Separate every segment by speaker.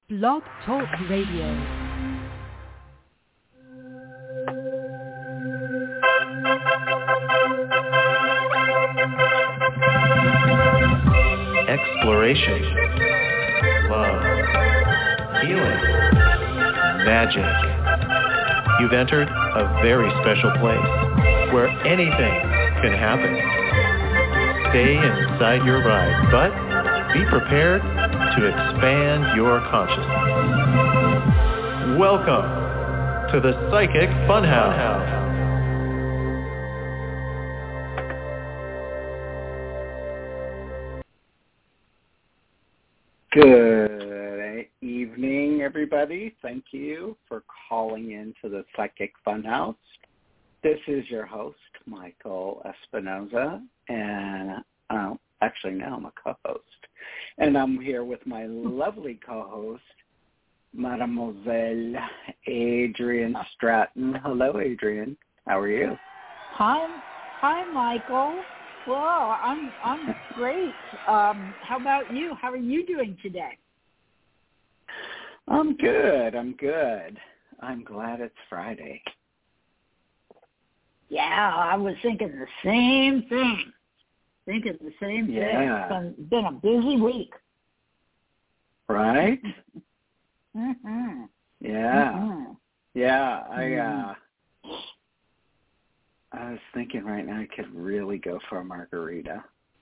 Speaker 1: Blog Talk Radio.
Speaker 2: Exploration, love, healing, magic. You've entered a very special place where anything can happen. Stay inside your ride, but be prepared to expand your consciousness. Welcome to the Psychic Funhouse.
Speaker 3: Good evening, everybody. Thank you for calling into the Psychic Funhouse. This is your host, Michael Espinoza, and actually now I'm a co-host. And I'm here with my lovely co-host, Mademoiselle Adrienne Stratton. Hello, Adrienne. How are you?
Speaker 4: Hi, Michael. Well, I'm great. How about you? How are you doing today?
Speaker 3: I'm good. I'm glad it's Friday.
Speaker 4: Yeah, I was thinking the same thing.
Speaker 3: Yeah.
Speaker 4: It's been a busy week.
Speaker 3: Right?
Speaker 4: Mm-hmm.
Speaker 3: Yeah.
Speaker 4: Mm-hmm.
Speaker 3: Yeah, I was thinking right now I could really go for a margarita.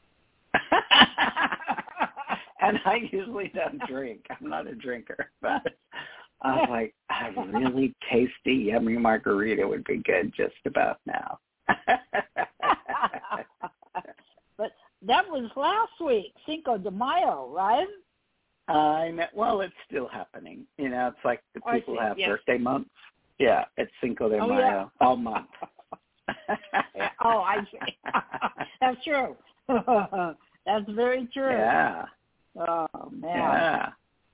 Speaker 3: And I usually don't drink. I'm not a drinker. But I was like, a really tasty, yummy margarita would be good just about now.
Speaker 4: But that was last week, Cinco de Mayo, right?
Speaker 3: I know. Well, it's still happening. You know, it's like the people have birthday months. Yeah, it's Cinco de Mayo all month.
Speaker 4: Oh, I see. That's true. That's very true.
Speaker 3: Yeah.
Speaker 4: Oh man.
Speaker 3: Yeah.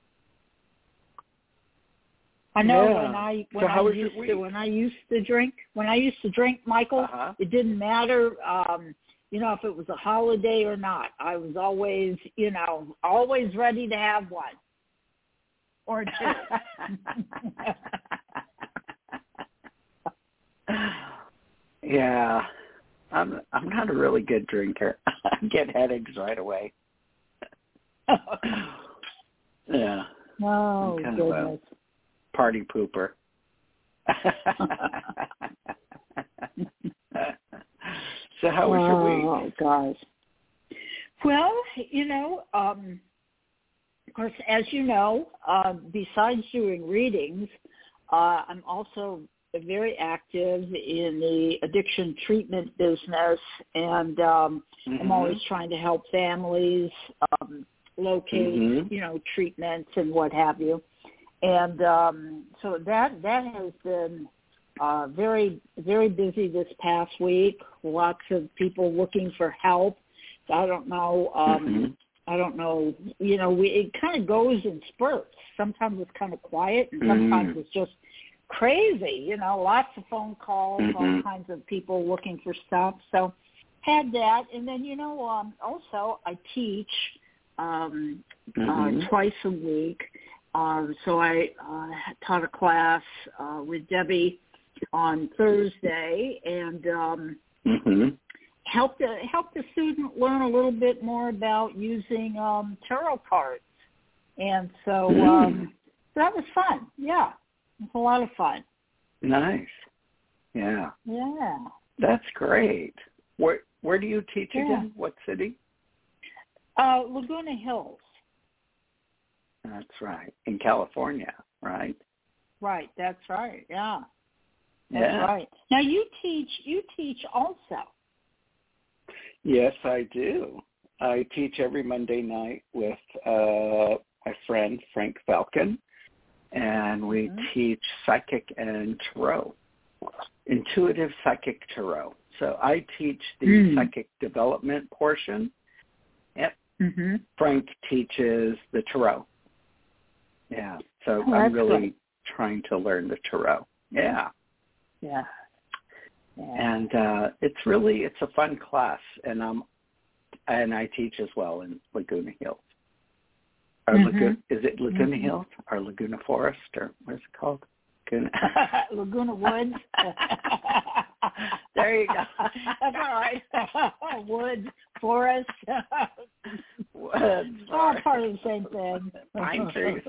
Speaker 4: I know
Speaker 3: yeah.
Speaker 4: when I used to drink, Michael, It didn't matter if it was a holiday or not. I was always, always ready to have one or two.
Speaker 3: Yeah. I'm not a really good drinker. I get headaches right away. Yeah.
Speaker 4: Oh,
Speaker 3: I'm kind
Speaker 4: goodness.
Speaker 3: of a party pooper. So how was your week?
Speaker 4: Oh, gosh. Well, of course, as you know, besides doing readings, I'm also very active in the addiction treatment business, and I'm always trying to help families locate, treatments and what have you. And so that has been very, very busy this past week. Lots of people looking for help. I don't know. It kind of goes in spurts. Sometimes it's kind of quiet, and sometimes it's just crazy. Lots of phone calls, all kinds of people looking for stuff. So had that, and then also I teach twice a week. So I taught a class with Debbie on Thursday, and helped the student learn a little bit more about using tarot cards. And so that was fun. Yeah, it was a lot of fun.
Speaker 3: Nice. Yeah.
Speaker 4: Yeah.
Speaker 3: That's great. Where do you teach again? What city?
Speaker 4: Laguna Hills.
Speaker 3: That's right. In California, right?
Speaker 4: Right. That's right. Yeah. That's
Speaker 3: yeah.
Speaker 4: right. Now you teach also.
Speaker 3: Yes, I do. I teach every Monday night with my friend Frank Falcon, and we teach psychic and tarot, intuitive psychic tarot. So I teach the psychic development portion. Yep. Frank teaches the tarot. Yeah. So I'm really trying to learn the tarot. Yeah.
Speaker 4: Yeah.
Speaker 3: And it's a fun class, and I teach as well in Laguna Hills. Is it Laguna Hills or Laguna Forest or what is it called?
Speaker 4: Laguna Woods.
Speaker 3: There you go.
Speaker 4: That's all right. Woods, forest.
Speaker 3: Woods.
Speaker 4: All part of the same thing.
Speaker 3: Pine trees.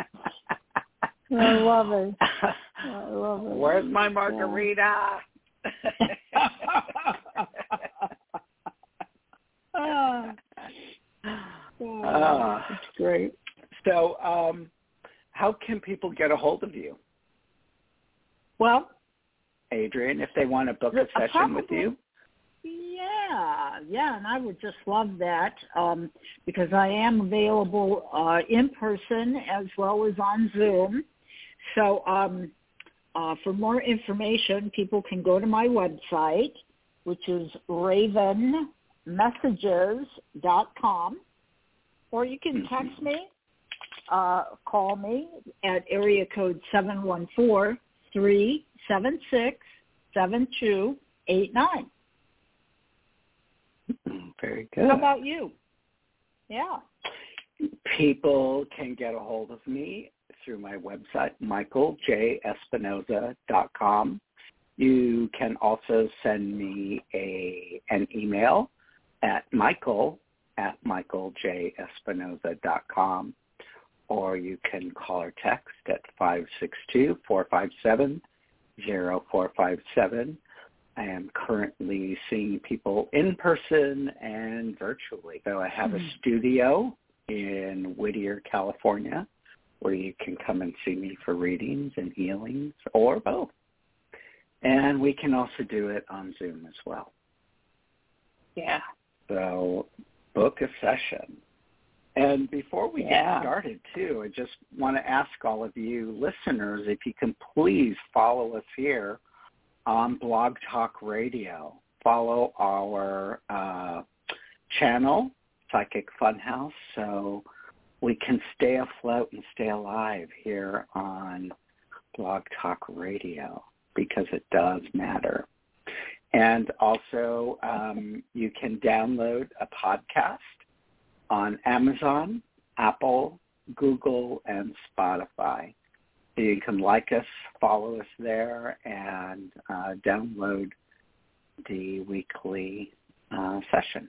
Speaker 4: I love it.
Speaker 3: Where's my margarita?
Speaker 4: That's great.
Speaker 3: So, how can people get a hold of you?
Speaker 4: Well,
Speaker 3: Adrienne, if they want to book a session with you?
Speaker 4: Yeah, and I would just love that because I am available in person as well as on Zoom. So for more information, people can go to my website, which is ravenmessages.com, or you can text me, call me at area code 714-376-7289.
Speaker 3: Very good.
Speaker 4: How about you? Yeah.
Speaker 3: People can get a hold of me through my website, michaeljespinoza.com. You can also send me an email at michael@michaeljespinoza.com, or you can call or text at 562-457-0457. I am currently seeing people in person and virtually, though I have a studio in Whittier, California, where you can come and see me for readings and healings, or both. And we can also do it on Zoom as well.
Speaker 4: Yeah.
Speaker 3: So book a session. And before we get started, too, I just want to ask all of you listeners if you can please follow us here on Blog Talk Radio. Follow our channel, Psychic Funhouse, so we can stay afloat and stay alive here on Blog Talk Radio, because it does matter. And also, you can download a podcast on Amazon, Apple, Google, and Spotify. You can like us, follow us there, and download the weekly session,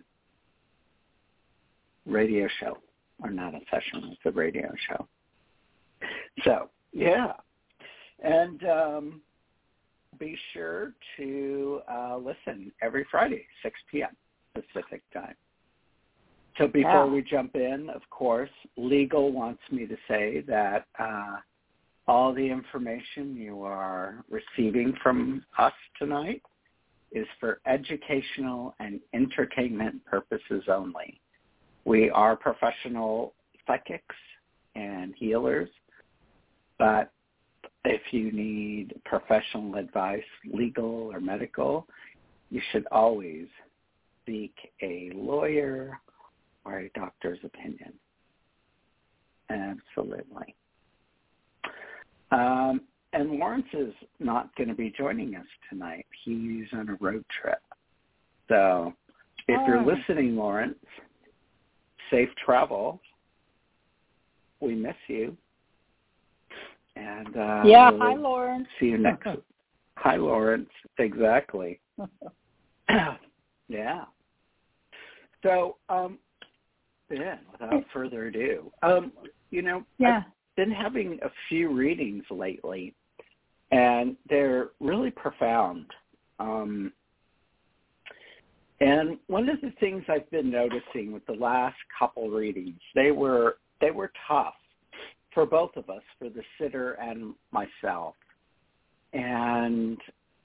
Speaker 3: radio show. Or not a session, it's a radio show. So, yeah. And be sure to listen every Friday, 6 p.m. Pacific time. So before we jump in, of course, legal wants me to say that all the information you are receiving from us tonight is for educational and entertainment purposes only. We are professional psychics and healers, but if you need professional advice, legal or medical, you should always seek a lawyer or a doctor's opinion. Absolutely. And Lawrence is not going to be joining us tonight. He's on a road trip. So if you're listening, Lawrence, safe travel. We miss you. And we'll
Speaker 4: hi, Lawrence.
Speaker 3: See you next week. Hi, Lawrence. Exactly. Yeah. So, without further ado, I've been having a few readings lately, and they're really profound. And one of the things I've been noticing with the last couple readings, they were tough for both of us, for the sitter and myself. And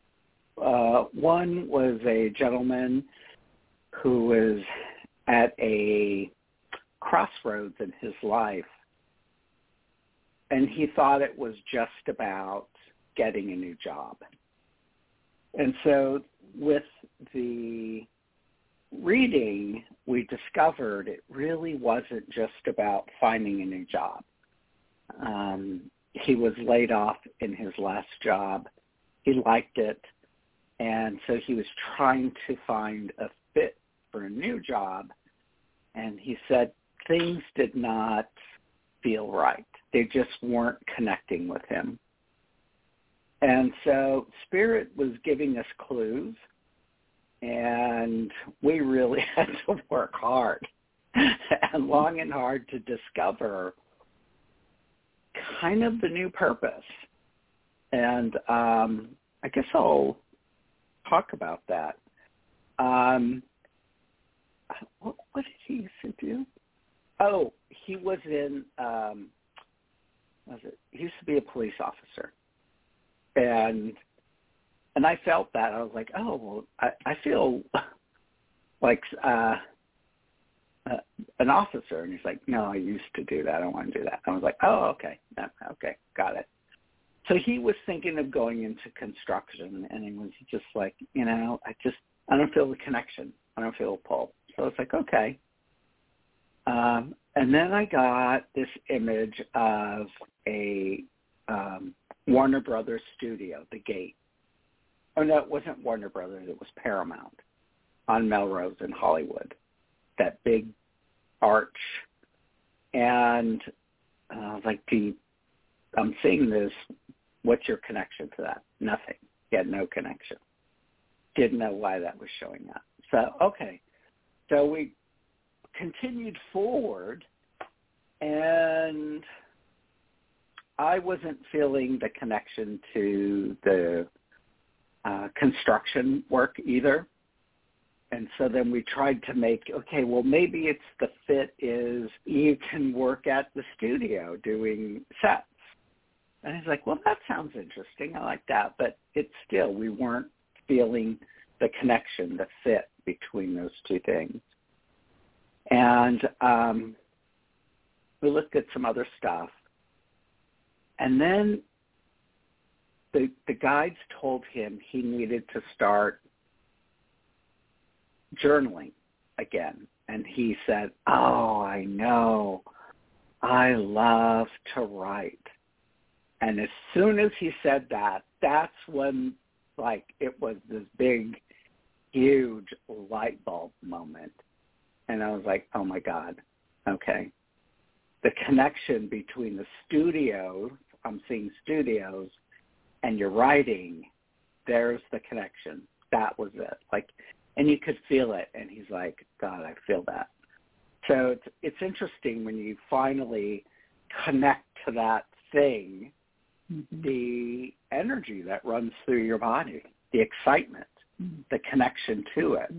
Speaker 3: one was a gentleman who was at a crossroads in his life, and he thought it was just about getting a new job. And so with the reading, we discovered it really wasn't just about finding a new job. He was laid off in his last job. He liked it, and so he was trying to find a fit for a new job, and he said things did not feel right. They just weren't connecting with him. And so Spirit was giving us clues, and we really had to work hard and long and hard to discover kind of the new purpose. And I guess I'll talk about that. What did he used to do? Oh, he was in, he used to be a police officer. And I felt that. I was like, oh, well, I feel like an officer. And he's like, no, I used to do that. I don't want to do that. I was like, oh, okay. Okay, got it. So he was thinking of going into construction, and he was just like, I don't feel the connection. I don't feel a pull. So it's like, okay. And then I got this image of a Warner Brothers studio, The Gate. Oh, no, it wasn't Warner Brothers. It was Paramount on Melrose in Hollywood, that big arch. And I was like, I'm seeing this. What's your connection to that? Nothing. He had no connection. Didn't know why that was showing up. So, okay. So we continued forward, and I wasn't feeling the connection to the construction work either. And so then we tried to make, okay, well, maybe it's the fit is you can work at the studio doing sets. And he's like, well, that sounds interesting. I like that. But it's still, we weren't feeling the connection, the fit between those two things. And we looked at some other stuff. And then the guides told him he needed to start journaling again. And he said, oh, I know. I love to write. And as soon as he said that, that's when, like, it was this big, huge light bulb moment. And I was like, oh, my God, okay. The connection between the studios, I'm seeing studios, and your writing, there's the connection. That was it. Like, and you could feel it. And he's like, God, I feel that. So it's interesting when you finally connect to that thing, the energy that runs through your body, the excitement, the connection to it.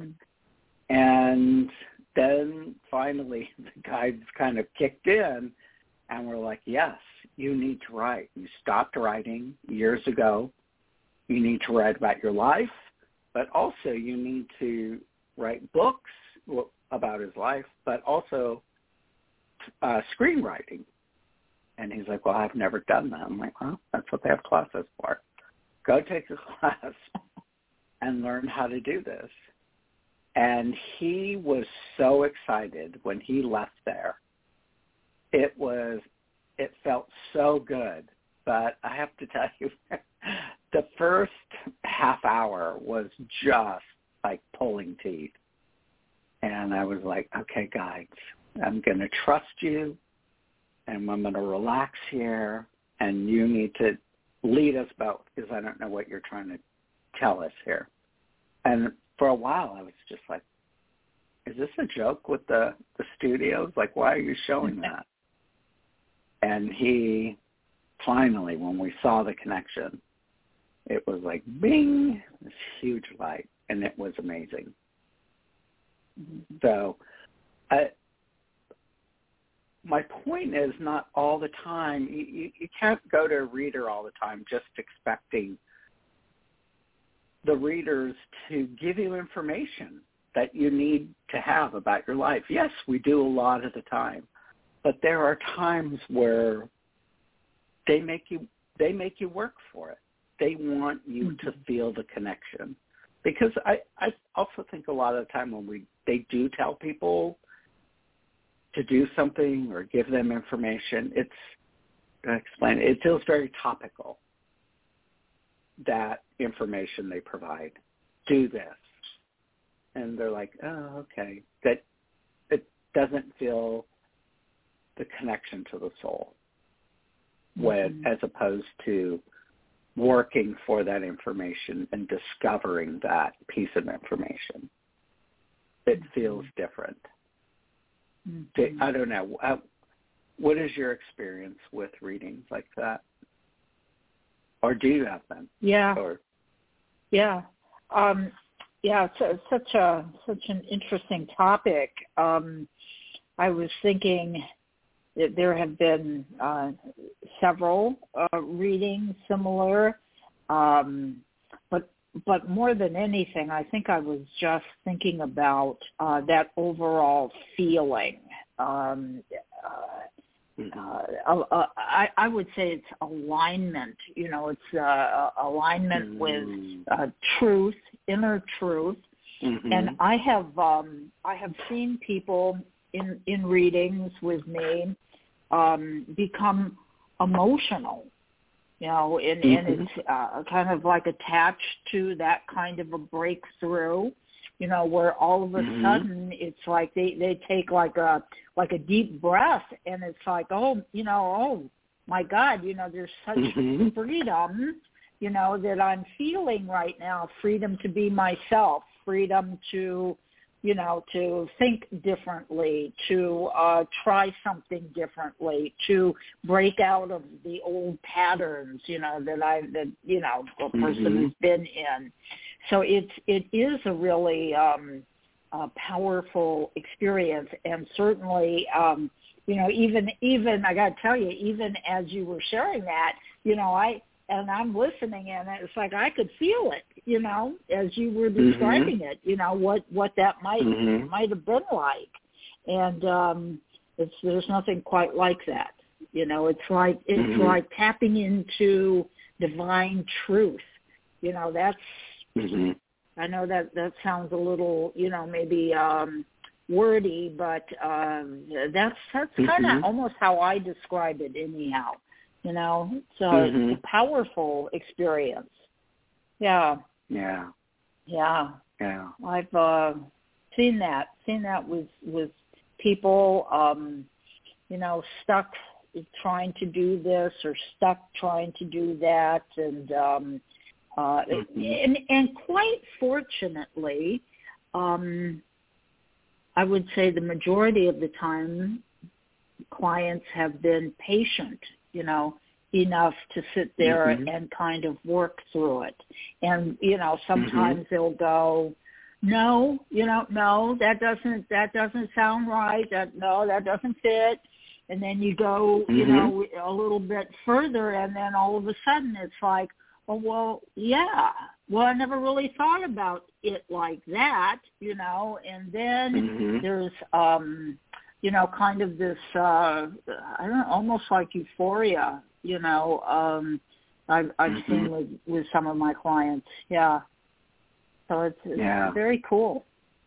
Speaker 3: And then finally the guides kind of kicked in, and we're like, yes, you need to write. You stopped writing years ago. You need to write about your life, but also you need to write books about his life, but also screenwriting. And he's like, well, I've never done that. I'm like, well, that's what they have classes for. Go take a class and learn how to do this. And he was so excited when he left there. It felt so good. But I have to tell you, the first half hour was just like pulling teeth. And I was like, okay, guys, I'm going to trust you. And I'm going to relax here, and you need to lead us about, because I don't know what you're trying to tell us here. And for a while, I was just like, is this a joke with the studios? Like, why are you showing that? And he finally, when we saw the connection, it was like, bing, this huge light, and it was amazing. So my point is, not all the time. You can't go to a reader all the time just expecting the readers to give you information that you need to have about your life. Yes, we do a lot of the time, but there are times where they make you work for it. They want you to feel the connection. Because I also think a lot of the time when they do tell people to do something or give them information, it feels very topical, that information they provide. Do this. And they're like, oh, okay. That it doesn't feel the connection to the soul, when as opposed to working for that information and discovering that piece of information. It feels different. I don't know. What is your experience with readings like that? Or do you have them?
Speaker 4: Yeah.
Speaker 3: Or...
Speaker 4: Yeah. It's such an interesting topic. I was thinking that there have been several readings similar, but more than anything, I think I was just thinking about that overall feeling. I would say it's alignment. It's alignment with truth, inner truth. And I have seen people in readings with me become emotional, and it's kind of like attached to that kind of a breakthrough, where all of a sudden it's like they take like a deep breath, and it's like, oh my God, there's such freedom, that I'm feeling right now, freedom to be myself, freedom to to think differently, to try something differently, to break out of the old patterns, that a person has been in. So it is a really powerful experience, and certainly, even I got to tell you, even as you were sharing that, I'm listening, and it's like I could feel it, as you were describing it, what that might have been like, and there's nothing quite like that, It's like tapping into divine truth, That's I know that sounds a little, maybe wordy, but that's kind of almost how I describe it, anyhow. It's a powerful experience. Yeah. I've seen that with people, stuck trying to do this or stuck trying to do that, and quite fortunately, I would say the majority of the time, clients have been patient, enough to sit there and kind of work through it. And, sometimes they'll go, no, that doesn't sound right. That doesn't fit. And then you go, a little bit further, and then all of a sudden it's like, oh, well, yeah. Well, I never really thought about it like that, and then there's, kind of this, I don't know, almost like euphoria, I've seen with some of my clients. Yeah. So it's very cool.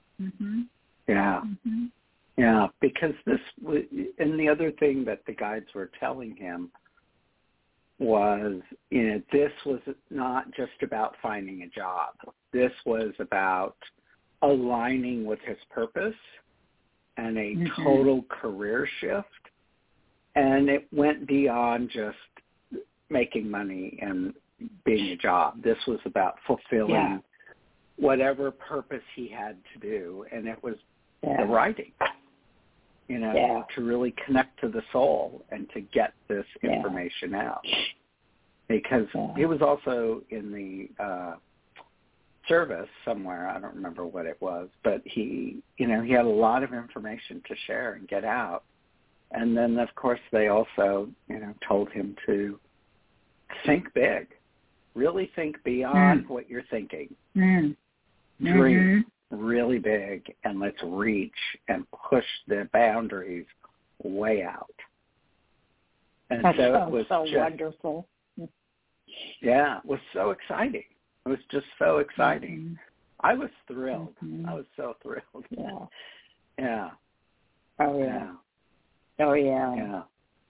Speaker 3: Yeah, because and the other thing that the guides were telling him was, this was not just about finding a job. This was about aligning with his purpose and a total career shift. And it went beyond just making money and being a job. This was about fulfilling whatever purpose he had to do. And it was the writing, to really connect to the soul and to get this information out. Because he was also in the service somewhere, I don't remember what it was, but he had a lot of information to share and get out. And then, of course, they also, told him to think big, really think beyond what you're thinking. Dream really big, and let's reach and push the boundaries way out. And
Speaker 4: that
Speaker 3: so it was
Speaker 4: so
Speaker 3: just
Speaker 4: wonderful.
Speaker 3: Yeah, it was so exciting. It was just so exciting. I was thrilled. I was so thrilled. Yeah.
Speaker 4: Oh, yeah. Oh, yeah.
Speaker 3: Yeah.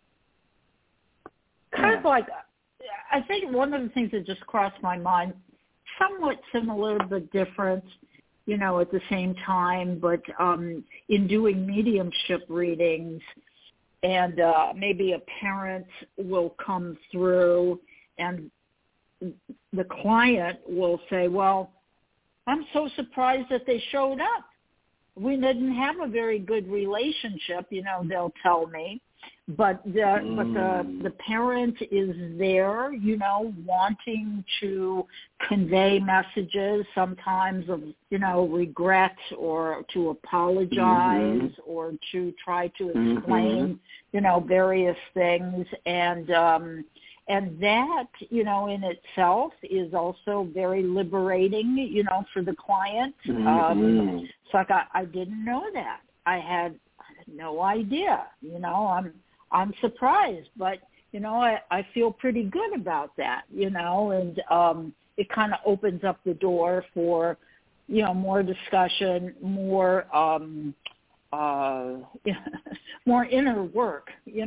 Speaker 4: Kind of like, I think one of the things that just crossed my mind, somewhat similar but different, at the same time, but in doing mediumship readings, and maybe a parent will come through, and the client will say, well, I'm so surprised that they showed up. We didn't have a very good relationship, they'll tell me. But the parent is there, wanting to convey messages, sometimes of, regret, or to apologize, or to try to explain, various things. And that, in itself is also very liberating, for the client. It's like, I didn't know that. I had no idea, I'm surprised, but, I feel pretty good about that, and it kind of opens up the door for, more discussion, more, more inner work,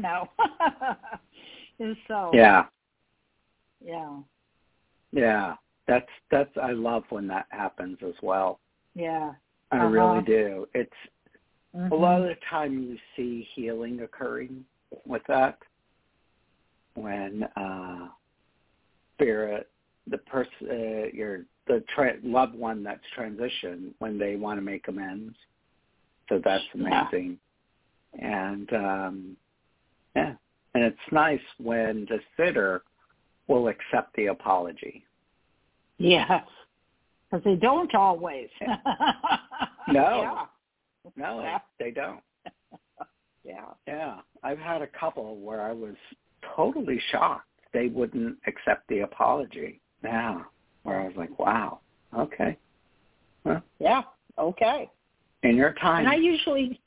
Speaker 4: and so.
Speaker 3: Yeah. That's, I love when that happens as well.
Speaker 4: Yeah.
Speaker 3: I really do. It's, a lot of the time you see healing occurring with that when spirit, the person, loved one that's transitioned, when they want to make amends. So that's amazing. And and it's nice when the sitter will accept the apology.
Speaker 4: Yes, because they don't always.
Speaker 3: No. No, they don't.
Speaker 4: Yeah.
Speaker 3: I've had a couple where I was totally shocked they wouldn't accept the apology. Yeah, where I was like, wow, okay. Huh?
Speaker 4: Yeah, okay.
Speaker 3: In your time.
Speaker 4: And I usually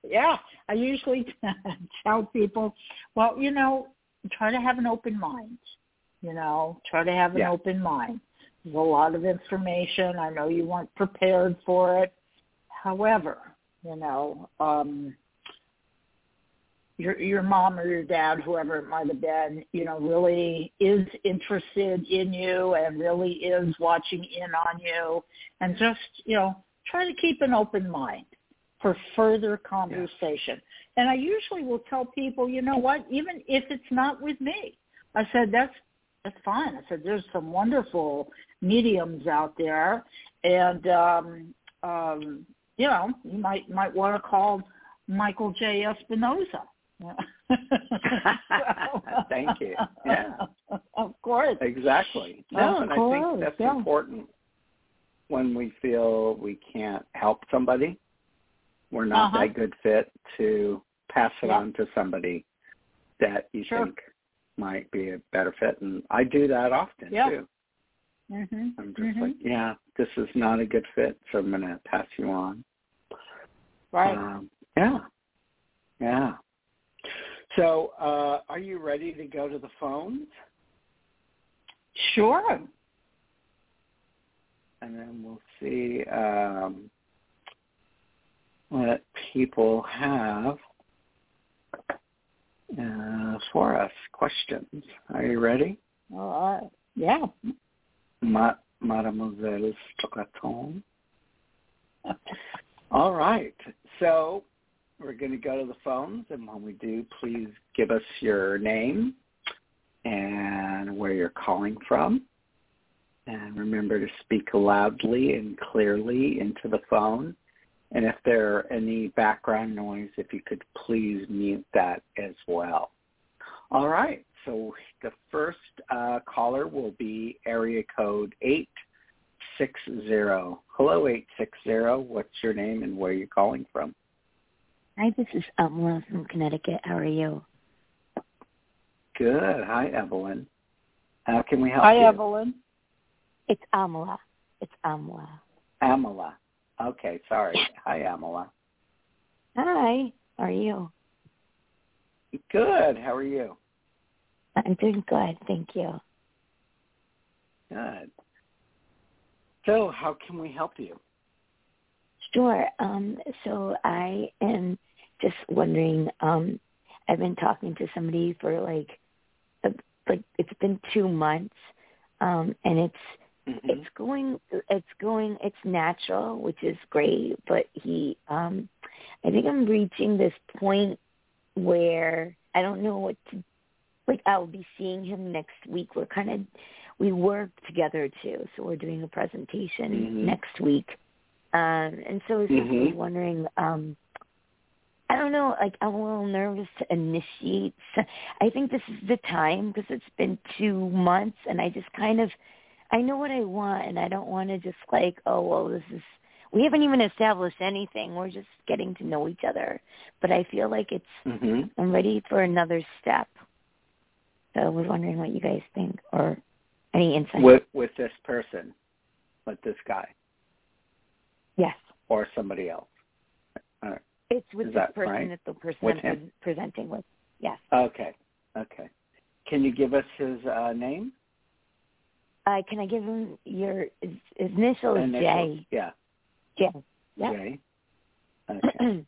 Speaker 4: tell people, well, try to have an open mind. Try to have an open mind. There's a lot of information. I know you weren't prepared for it. However, your mom or your dad, whoever it might have been, really is interested in you and really is watching in on you. And just, try to keep an open mind for further conversation. And I usually will tell people, you know what, even if it's not with me, I said, that's fine. I said, there's some wonderful mediums out there. And, you might want to call Michael J. Espinosa.
Speaker 3: Thank you. Yeah.
Speaker 4: Of course.
Speaker 3: Exactly. No, and I think that's important when we feel we can't help somebody. We're not that good fit to pass it on to somebody that you think might be a better fit. And I do that often, too. I'm just like, this is not a good fit, so I'm going to pass you on.
Speaker 4: Right.
Speaker 3: Yeah. So are you ready to go to the phones?
Speaker 4: Sure.
Speaker 3: And then we'll see what people have for us. Questions. Are you ready?
Speaker 4: Yeah.
Speaker 3: Mademoiselle Stratton. All right. So we're going to go to the phones, and when we do, please give us your name and where you're calling from. And remember to speak loudly and clearly into the phone. And if there are any background noise, if you could please mute that as well. All right. So the first caller will be area code 860. Hello, 860. What's your name and where are you calling from?
Speaker 5: Hi, this is Amla from Connecticut. How are you?
Speaker 3: Good. Hi, Evelyn. How can we help you?
Speaker 4: Hi, Evelyn.
Speaker 5: It's Amla.
Speaker 3: Amala. Okay, sorry. Hi, Amala.
Speaker 5: Hi. How are you?
Speaker 3: Good. How are you?
Speaker 5: I'm doing good. Thank you.
Speaker 3: Good. So how can we help you?
Speaker 5: Sure. So I am just wondering, I've been talking to somebody for like it's been 2 months, and it's natural, which is great, but I think I'm reaching this point where I don't know what to, like, I'll be seeing him next week. We work together too, so we're doing a presentation next week. And so I was just wondering, I don't know, like, I'm a little nervous to initiate. I think this is the time because it's been 2 months, and I just kind of, I know what I want, and I don't want to just like, oh, well, we haven't even established anything. We're just getting to know each other. But I feel like I'm ready for another step. So I was wondering what you guys think, or any insight.
Speaker 3: With this person, with this guy?
Speaker 5: Yes.
Speaker 3: Or somebody else?
Speaker 5: It's with the person
Speaker 3: right?
Speaker 5: that the person I'm presenting with. Yes.
Speaker 3: Okay. Can you give us his name?
Speaker 5: Can I give him his initial is J.
Speaker 3: Yeah.
Speaker 5: J.
Speaker 3: Yep. J. Okay.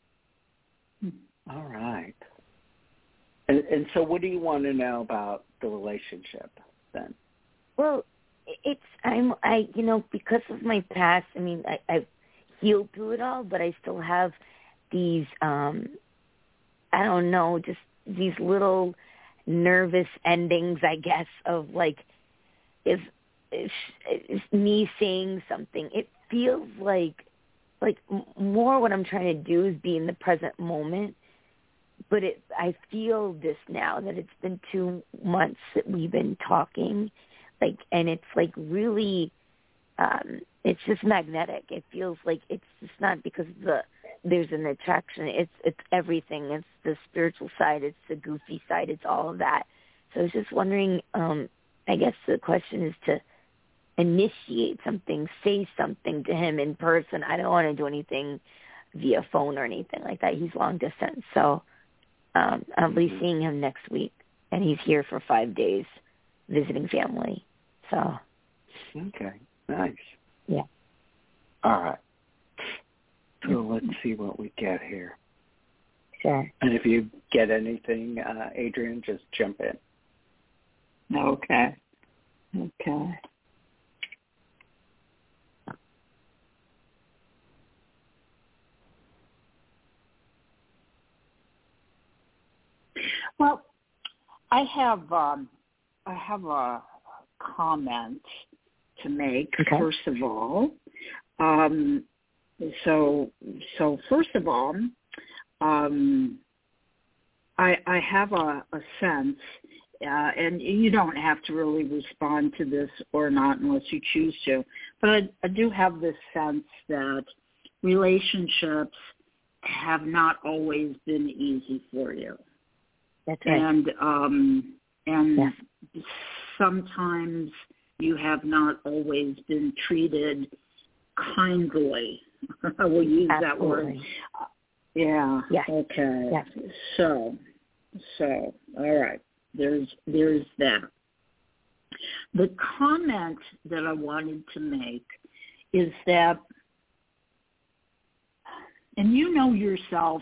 Speaker 3: All right. And so what do you want to know about the relationship then?
Speaker 5: Well, because of my past, I mean, I've healed through it all, but I still have these, I don't know, just these little nervous endings, I guess, of like, if me saying something, it feels like more what I'm trying to do is be in the present moment. But I feel this now that it's been 2 months that we've been talking, like, and it's like really, it's just magnetic. It feels like it's just not because there's an attraction. It's everything. It's the spiritual side. It's the goofy side. It's all of that. So I was just wondering, I guess the question is to initiate something, say something to him in person. I don't want to do anything via phone or anything like that. He's long distance. So I'll be seeing him next week, and he's here for 5 days visiting family. So.
Speaker 3: Okay, nice.
Speaker 5: Yeah.
Speaker 3: All right. So let's see what we get here.
Speaker 5: Sure.
Speaker 3: And if you get anything, Adrienne, just jump in.
Speaker 4: Okay. Well, I have a comment to make.
Speaker 5: Okay.
Speaker 4: First of all, so first of all, I have a sense, and you don't have to really respond to this or not unless you choose to, but I do have this sense that relationships have not always been easy for you.
Speaker 5: That's right.
Speaker 4: And sometimes you have not always been treated kindly. I will use that word. Yeah. Okay.
Speaker 5: Yes.
Speaker 4: So, all right. There's that. The comment that I wanted to make is that, and you know yourself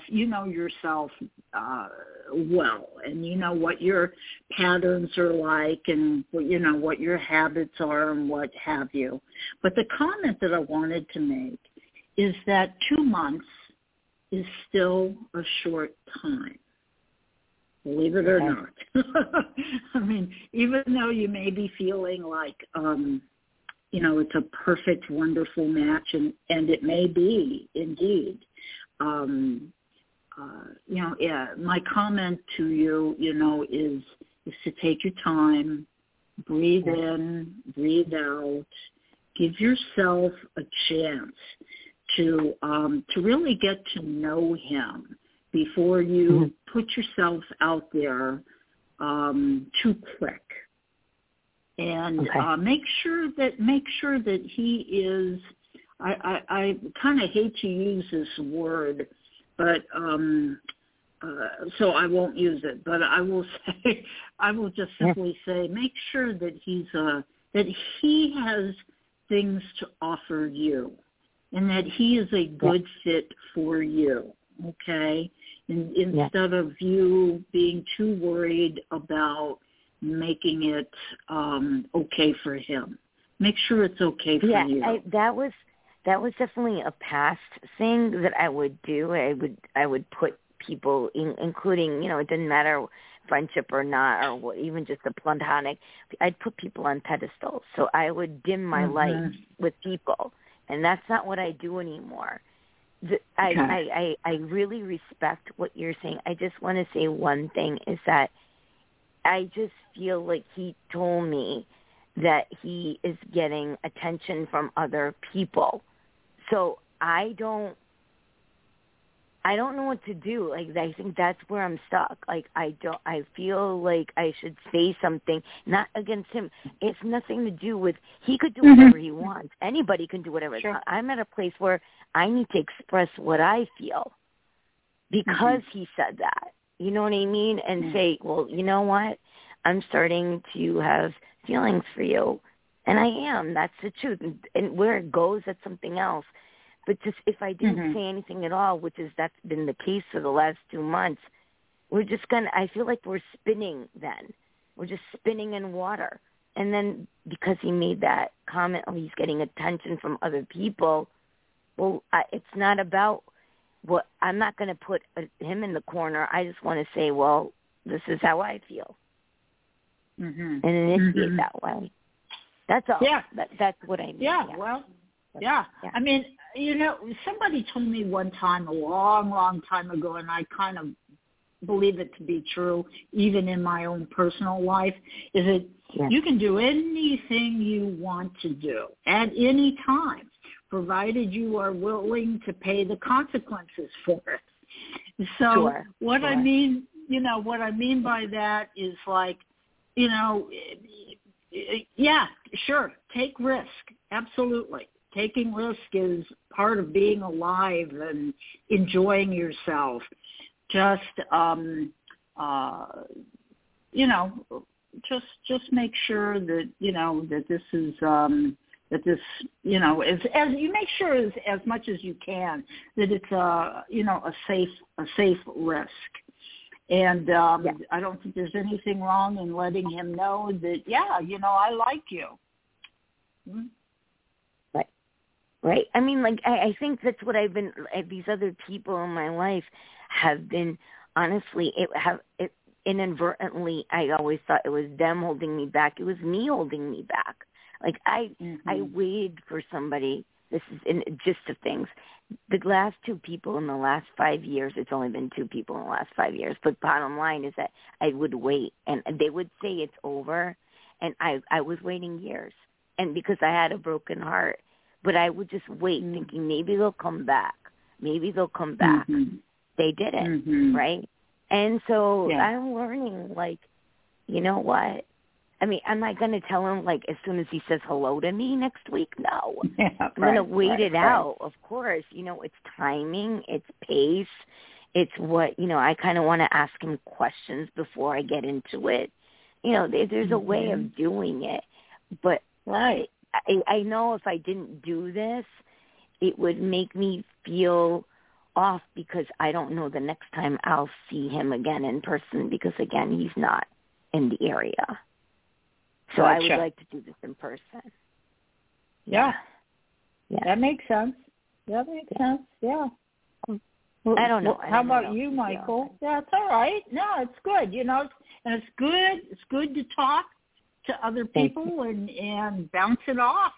Speaker 4: well, and you know what your patterns are like, and you know what your habits are and what have you. But the comment that I wanted to make is that 2 months is still a short time. Believe it or not. I mean, even though you may be feeling like, it's a perfect, wonderful match, and it may be indeed. My comment to you, is to take your time, breathe in, breathe out, give yourself a chance to really get to know him before you put yourself out there too quick. And make sure that he is. I kind of hate to use this word, but so I won't use it. But I will just simply say, make sure that that he has things to offer you, and that he is a good fit for you. Okay, instead of you being too worried about making it okay for him. Make sure it's okay for you.
Speaker 5: Yeah, that was definitely a past thing that I would do. I would put people, including, it didn't matter friendship or not, or what, even just a platonic, I'd put people on pedestals. So I would dim my light with people, and that's not what I do anymore. I really respect what you're saying. I just want to say one thing is that I just feel like he told me that he is getting attention from other people. So I don't know what to do. Like, I think that's where I'm stuck. Like, I feel like I should say something, not against him. It's nothing to do with, he could do whatever he wants. Anybody can do whatever.
Speaker 4: Sure.
Speaker 5: I'm at a place where I need to express what I feel because he said that. You know what I mean? And say, well, you know what? I'm starting to have feelings for you. And I am. That's the truth. And where it goes, that's something else. But just if I didn't say anything at all, that's been the case for the last 2 months, I feel like we're spinning then. We're just spinning in water. And then because he made that comment, he's getting attention from other people, well, it's not about what, I'm not going to put him in the corner. I just want to say, well, this is how I feel. And initiate that way. That's all. Yeah. That's what I mean.
Speaker 4: Yeah, well, yeah. I mean, somebody told me one time, a long, long time ago, and I kind of believe it to be true, even in my own personal life, is that you can do anything you want to do at any time, provided you are willing to pay the consequences for it. So what I mean by that is like, sure, take risk. Absolutely. Taking risk is part of being alive and enjoying yourself. Just, just make sure that, that this is, as you make sure as much as you can that it's a safe risk. And I don't think there's anything wrong in letting him know that, I like you.
Speaker 5: Right. I mean, like, I think that's what I've been, these other people in my life have been, honestly, inadvertently, I always thought it was them holding me back. It was me holding me back. Like, I waited for somebody, this is in gist of things. The last 2 people in the last 5 years, it's only been 2 people in the last 5 years, but bottom line is that I would wait, and they would say it's over, and I was waiting years, and because I had a broken heart. But I would just wait, thinking maybe they'll come back. Maybe they'll come back. They didn't, right? And so I'm learning, like, you know what? I mean, am I going to tell him, like, as soon as he says hello to me next week? No. I'm going to wait it out, of course. It's timing, it's pace, it's what, I kind of want to ask him questions before I get into it. There's a way of doing it. But I know if I didn't do this, it would make me feel off because I don't know the next time I'll see him again in person because, again, he's not in the area. So I would like to do this in person.
Speaker 4: Yeah. That makes sense. Yeah. Well,
Speaker 5: I don't know.
Speaker 4: How about you, Michael? Yeah, it's all right. No, it's good. And it's good. It's good to talk to other people and bounce it off,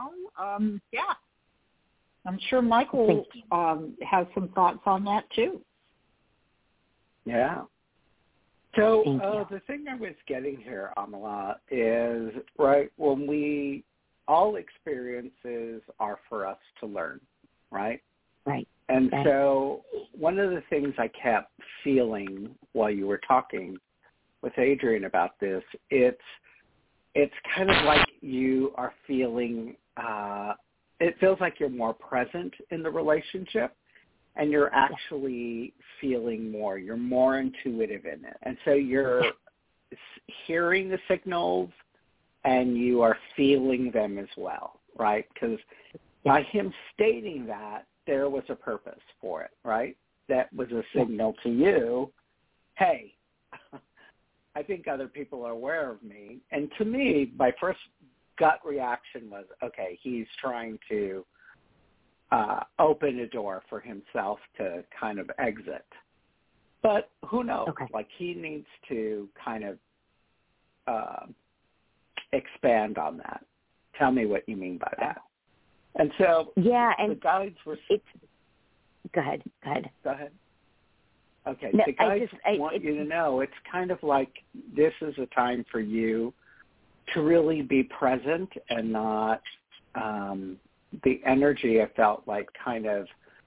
Speaker 4: I'm sure Michael has some thoughts on that too.
Speaker 3: Yeah. So the thing I was getting here, Amala, is, right, when all experiences are for us to learn, right?
Speaker 5: Right.
Speaker 3: And so one of the things I kept feeling while you were talking with Adrian about this, it's kind of like you are feeling, it feels like you're more present in the relationship and you're actually feeling more. You're more intuitive in it. And so you're hearing the signals and you are feeling them as well, right? Because by him stating that, there was a purpose for it, right? That was a signal to you, hey, I think other people are aware of me. And to me, my first gut reaction was, okay, he's trying to open a door for himself to kind of exit. But who knows?
Speaker 5: Okay.
Speaker 3: Like, he needs to kind of expand on that. Tell me what you mean by that. And so
Speaker 5: and
Speaker 3: the guides were...
Speaker 5: Go ahead.
Speaker 3: Go ahead. Okay.
Speaker 5: No,
Speaker 3: the guides want you to know it's kind of like this is a time for you to really be present and not the energy I felt like kind of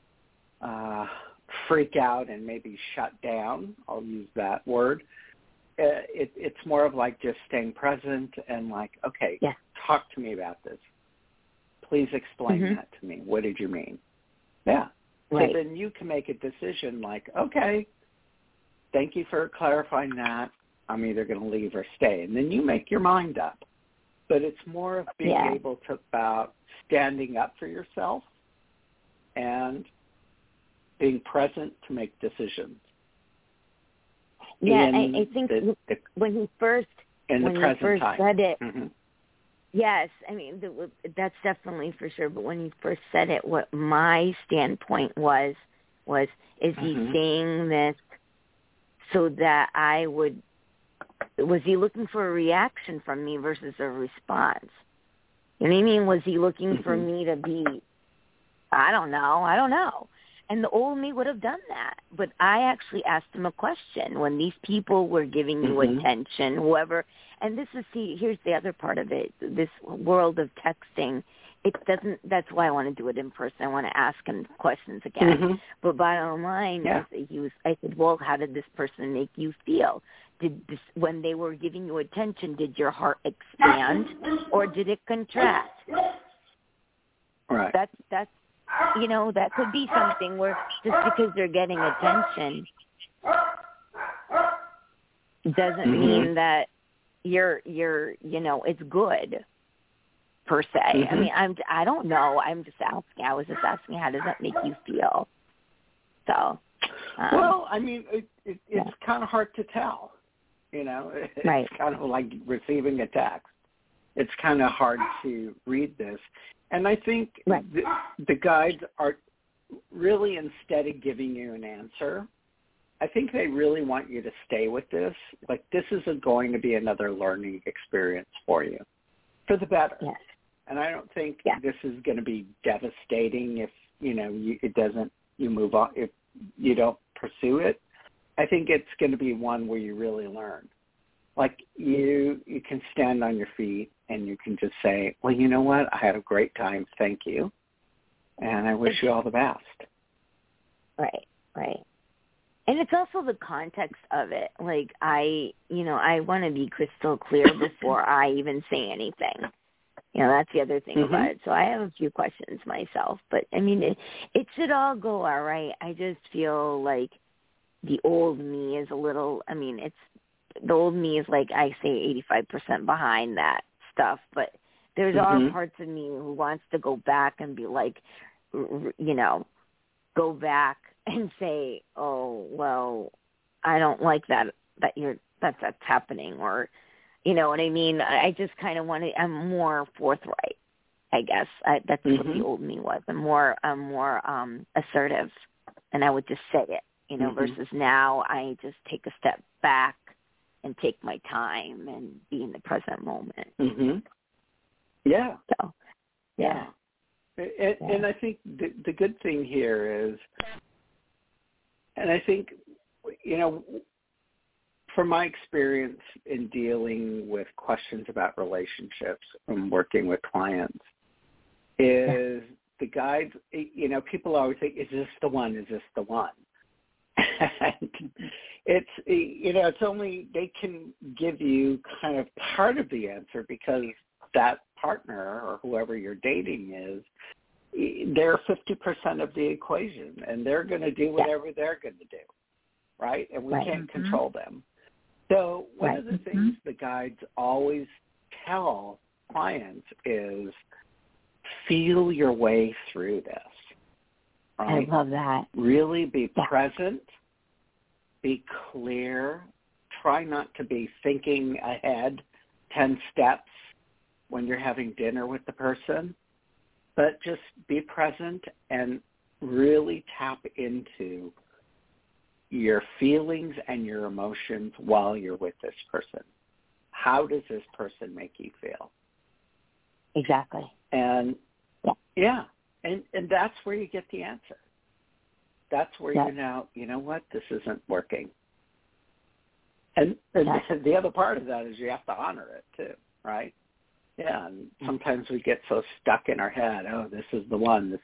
Speaker 3: freak out and maybe shut down. I'll use that word. It's more of like just staying present and like, okay, talk to me about this. Please explain that to me. What did you mean? Yeah.
Speaker 5: Right.
Speaker 3: So then you can make a decision like, okay, thank you for clarifying that. I'm either going to leave or stay. And then you make your mind up. But it's more of being able to about standing up for yourself and being present to make decisions.
Speaker 5: Yeah, I think when he first said it, yes, I mean, that's definitely for sure. But when he first said it, what my standpoint was is he saying this so that I would, was he looking for a reaction from me versus a response? You know what I mean? Was he looking for me to be, I don't know. And the old me would have done that. But I actually asked him a question when these people were giving you attention, whoever. And this is, here's the other part of it. This world of texting, it doesn't, that's why I want to do it in person. I want to ask him questions again. But bottom line, I said, well, how did this person make you feel? When they were giving you attention, did your heart expand or did it contract?
Speaker 3: Right.
Speaker 5: That's, you know, that could be something where just because they're getting attention doesn't mean that you're, you know, it's good per se. I mean, I don't know. I'm just asking. I was just asking, how does that make you feel? So,
Speaker 3: well, I mean, it's kind of hard to tell. You know, it's kind of like receiving a text. It's kind of hard to read this. And I think the guides are really, instead of giving you an answer, I think they really want you to stay with this. Like, this isn't going to be another learning experience for you, for the better.
Speaker 5: Yes.
Speaker 3: And I don't think this is going to be devastating if, you know, you move on, if you don't pursue it. I think it's going to be one where you really learn. Like, you can stand on your feet and you can just say, well, you know what? I had a great time. Thank you. And I wish you all the best.
Speaker 5: Right. And it's also the context of it. Like, I want to be crystal clear before I even say anything. You know, that's the other thing about it. So I have a few questions myself. But, I mean, it should all go all right. I just feel like the old me is a little, I mean, the old me is like, I say 85% behind that stuff, but there's are parts of me who wants to go back and be like, you know, go back and say, oh, well, I don't like that's happening, or, you know what I mean? I just kind of I'm more forthright, I guess. That's what the old me was. I'm more assertive, and I would just say it, you know, versus now I just take a step back and take my time and be in the present moment.
Speaker 3: Yeah.
Speaker 5: So, yeah.
Speaker 3: And I think the good thing here is, and I think, you know, from my experience in dealing with questions about relationships and working with clients, is the guides, you know, people always think, is this the one? Is this the one? And it's, you know, it's only, they can give you kind of part of the answer because that partner or whoever you're dating is, they're 50% of the equation, and they're going to do whatever they're going to do, right? And we can't control them. So one of the things the guides always tell clients is feel your way through this. Right?
Speaker 5: I love that.
Speaker 3: Really be present, be clear, try not to be thinking ahead 10 steps when you're having dinner with the person, but just be present and really tap into your feelings and your emotions while you're with this person. How does this person make you feel?
Speaker 5: Exactly.
Speaker 3: And and that's where you get the answer. That's where you know what, this isn't working. And the other part of that is you have to honor it too, right? Yeah, and sometimes we get so stuck in our head, oh, this is the one,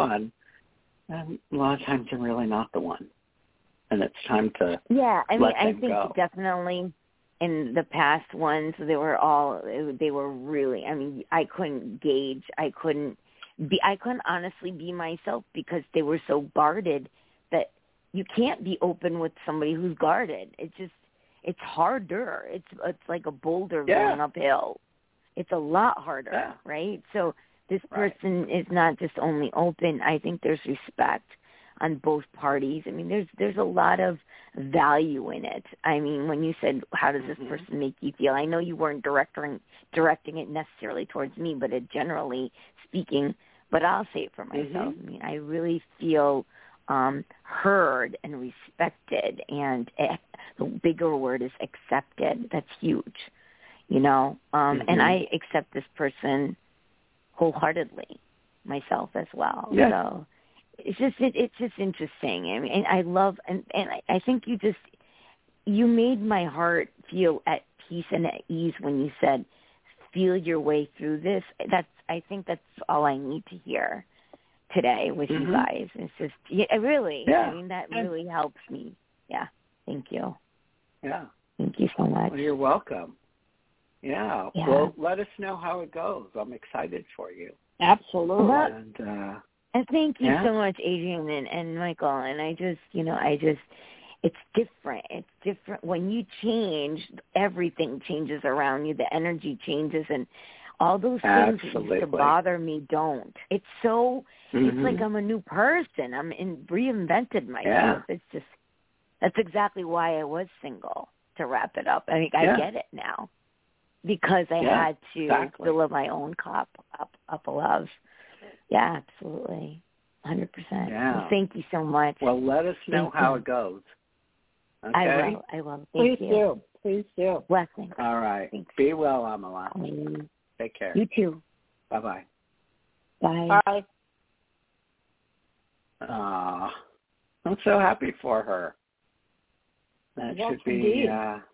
Speaker 3: and a lot of times they're really not the one. And it's time to
Speaker 5: I think
Speaker 3: go.
Speaker 5: Definitely in the past ones, they were really, I couldn't gauge, I couldn't honestly be myself because they were so guarded that you can't be open with somebody who's guarded. It's harder. It's like a boulder going uphill. It's a lot harder, right? So this person is not just only open. I think there's respect on both parties. There's a lot of value in it. When you said, how does this person make you feel? I know you weren't directing it necessarily towards me, but generally speaking, but I'll say it for myself. I really feel heard and respected, and the bigger word is accepted. That's huge, and I accept this person wholeheartedly myself as well.
Speaker 3: Yeah.
Speaker 5: So it's just interesting. And I love, and I think you made my heart feel at peace and at ease when you said, feel your way through this. I think that's all I need to hear today with you guys. It's just, that really helps me. Yeah. Thank you.
Speaker 3: Yeah.
Speaker 5: Thank you so much.
Speaker 3: Well, you're welcome. Yeah. Well, let us know how it goes. I'm excited for you.
Speaker 4: Absolutely.
Speaker 5: And thank you so much, Adrian and Michael. And I just, it's different. It's different. When you change, everything changes around you. The energy changes, and all those things that used to bother me don't. It's so, it's like I'm a new person. Reinvented myself. It's just, that's exactly why I was single, to wrap it up. I get it now. Because I had to fill up my own cup up above. Yeah, absolutely. 100%.
Speaker 3: Yeah.
Speaker 5: Well, thank you so much.
Speaker 3: Well, let us know how it goes. Okay?
Speaker 5: I will.
Speaker 4: Please do.
Speaker 5: Blessings.
Speaker 3: All right.
Speaker 5: Thanks.
Speaker 3: Be well, Amala. Take care.
Speaker 5: You too.
Speaker 3: Bye-bye.
Speaker 5: Bye.
Speaker 4: Bye.
Speaker 3: I'm so happy for her. That should be,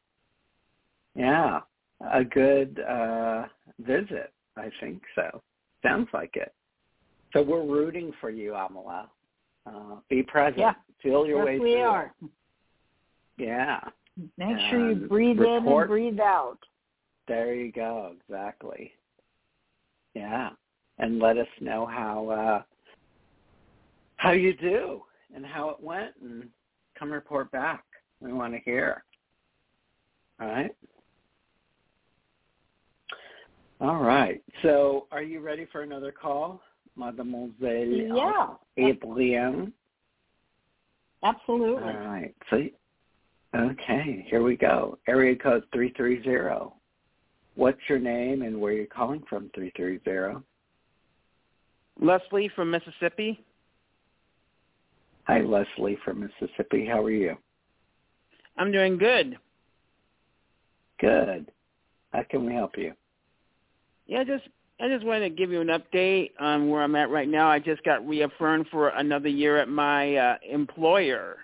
Speaker 3: a good visit, I think so. Sounds like it. So we're rooting for you, Amala. Be present.
Speaker 4: Yeah.
Speaker 3: Feel your way through.
Speaker 4: Yes, we are.
Speaker 3: Yeah.
Speaker 4: Make sure you breathe in and breathe out.
Speaker 3: There you go. Exactly. Yeah. And let us know how you do and how it went, and come report back. We want to hear. All right? All right. So are you ready for another call, Mademoiselle Adrienne?
Speaker 4: Absolutely.
Speaker 3: All right. So, okay, here we go. Area code 330. What's your name and where you're calling from, 330?
Speaker 6: Leslie from Mississippi.
Speaker 3: Hi, Leslie from Mississippi. How are you?
Speaker 6: I'm doing good.
Speaker 3: Good. How can we help you?
Speaker 6: Yeah, I just wanted to give you an update on where I'm at right now. I just got reaffirmed for another year at my employer.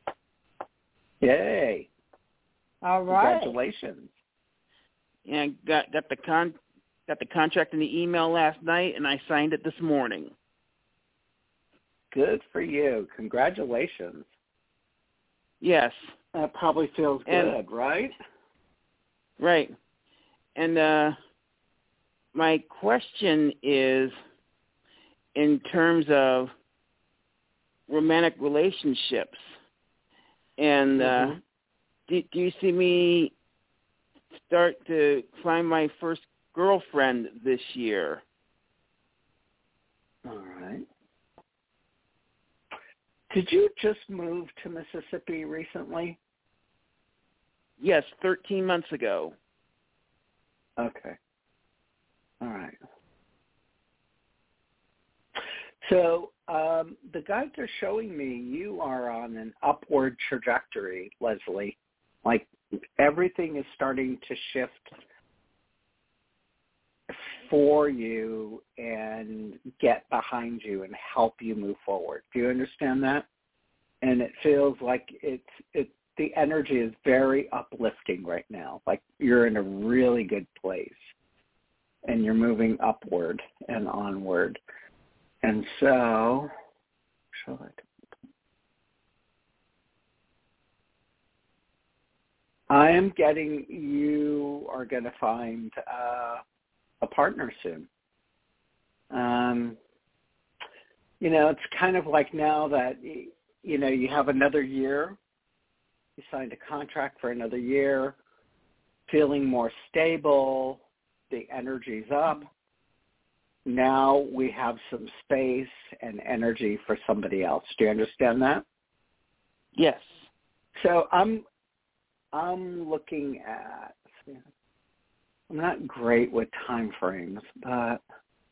Speaker 3: Yay!
Speaker 4: All right.
Speaker 3: Congratulations.
Speaker 6: And got the contract in the email last night, and I signed it this morning.
Speaker 3: Good for you. Congratulations.
Speaker 6: Yes.
Speaker 3: That probably feels good, right?
Speaker 6: Right. And my question is, in terms of romantic relationships, and do you see me start to find my first girlfriend this year?
Speaker 3: All right. Did you just move to Mississippi recently?
Speaker 6: Yes, 13 months ago.
Speaker 3: Okay. All right. So the guides are showing me you are on an upward trajectory, Leslie. Like everything is starting to shift for you and get behind you and help you move forward. Do you understand that? And it feels like the energy is very uplifting right now. Like you're in a really good place and you're moving upward and onward. And so, I am getting you are going to find a partner soon. It's kind of like now that, you have another year, you signed a contract for another year, feeling more stable, the energy's up. Now we have some space and energy for somebody else. Do you understand that?
Speaker 6: Yes.
Speaker 3: So I'm looking at, I'm not great with time frames, but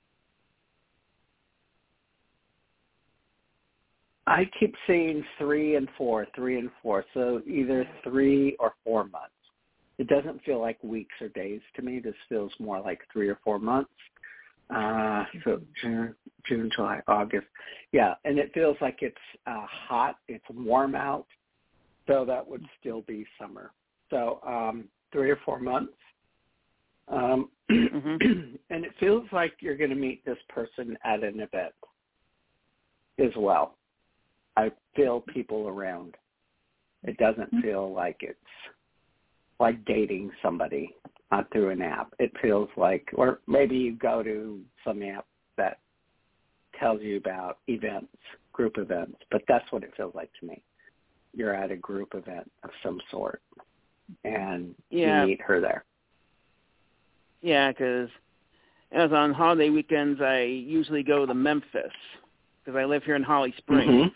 Speaker 3: I keep seeing 3 and 4. So either 3 or 4 months. It doesn't feel like weeks or days to me. This feels more like 3 or 4 months. So June, July, August. Yeah, and it feels like it's hot. It's warm out. So that would still be summer. So 3 or 4 months. And it feels like you're going to meet this person at an event as well. I feel people around. It doesn't feel like it's like dating somebody through an app. It feels like, or maybe you go to some app that tells you about events, group events, but that's what it feels like to me. You're at a group event of some sort, and you meet her there.
Speaker 6: Yeah, because as on holiday weekends, I usually go to Memphis because I live here in Holly Springs.
Speaker 3: Mm-hmm.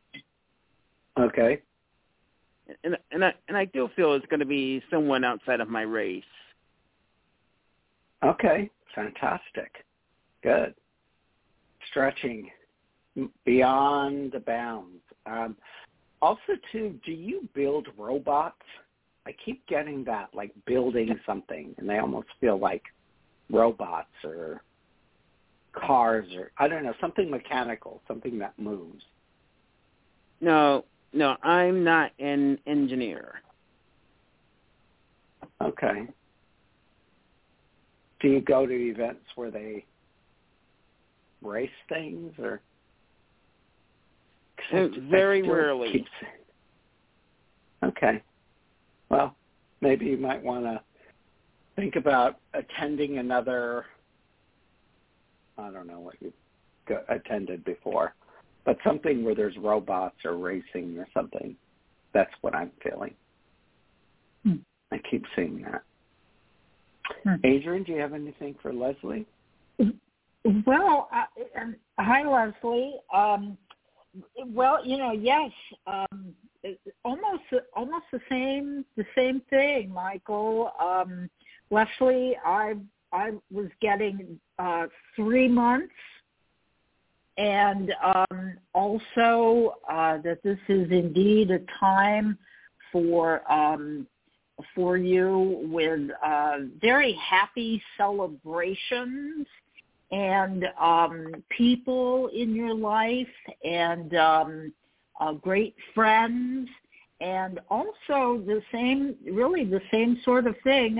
Speaker 3: Okay.
Speaker 6: And I do feel it's going to be someone outside of my race.
Speaker 3: Okay, fantastic. Good. Stretching beyond the bounds. Also, too, do you build robots? I keep getting that, like building something, and they almost feel like robots or cars or, I don't know, something mechanical, something that moves.
Speaker 6: No, I'm not an engineer.
Speaker 3: Okay. Do you go to events where they race things or?
Speaker 6: Very rarely.
Speaker 3: Okay. Well, maybe you might want to think about attending another, I don't know what you attended before, but something where there's robots or racing or something. That's what I'm feeling. I keep seeing that. Adrian, do you have anything for Leslie?
Speaker 4: Well, hi, Leslie. Well, yes, almost the same thing, Michael. Leslie, I was getting 3 months, and also that this is indeed a time for you with very happy celebrations and people in your life and great friends, and also the same sort of thing.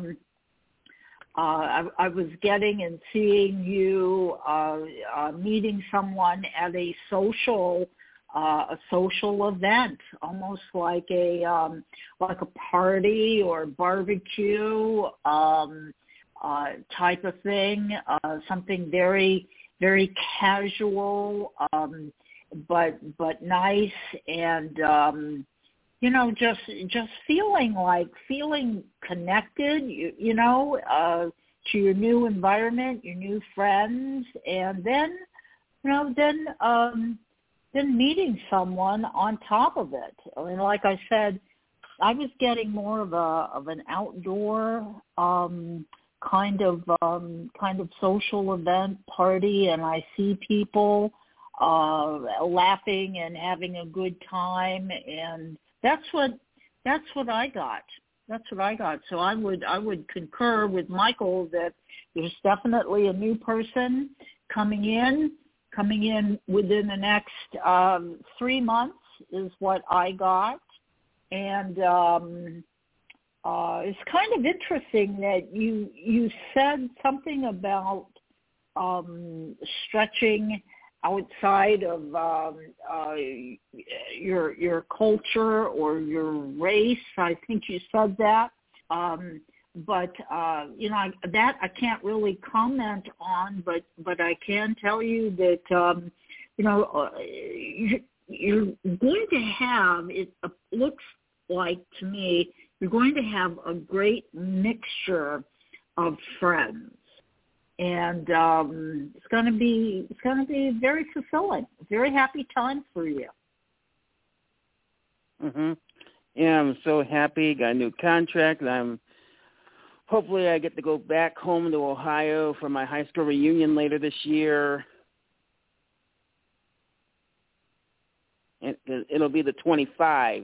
Speaker 4: I was getting and seeing you meeting someone at a social event, almost like a party or barbecue type of thing, something very, very casual, but nice, and just feeling connected, to your new environment, your new friends, and then meeting someone on top of it. I mean, like I said, I was getting more of an outdoor kind of social event party, and I see people laughing and having a good time, and that's what I got. That's what I got. So I would concur with Michael that there's definitely a new person coming in within the next 3 months is what I got. And it's kind of interesting that you said something about stretching outside of your culture or your race. I think you said that. But that I can't really comment on, but I can tell you that you're going to have, it looks like to me, you're going to have a great mixture of friends, and it's going to be very fulfilling, very happy time for you.
Speaker 6: Mhm. Yeah, I'm so happy. Got a new contract. Hopefully I get to go back home to Ohio for my high school reunion later this year. It'll be the 25.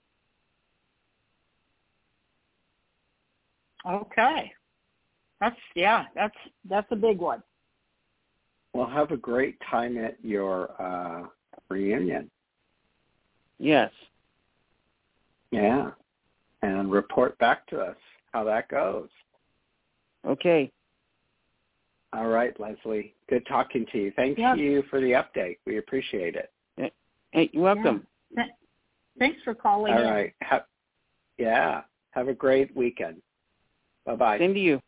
Speaker 4: Okay. That's a big one.
Speaker 3: Well, have a great time at your reunion.
Speaker 6: Yes.
Speaker 3: Yeah. And report back to us how that goes.
Speaker 6: Okay.
Speaker 3: All right, Leslie. Good talking to you. Thank you for the update. We appreciate it.
Speaker 6: Hey, you're welcome.
Speaker 4: Yeah. Thanks for calling
Speaker 3: All
Speaker 4: in.
Speaker 3: right. Have a great weekend. Bye-bye.
Speaker 6: Same to you.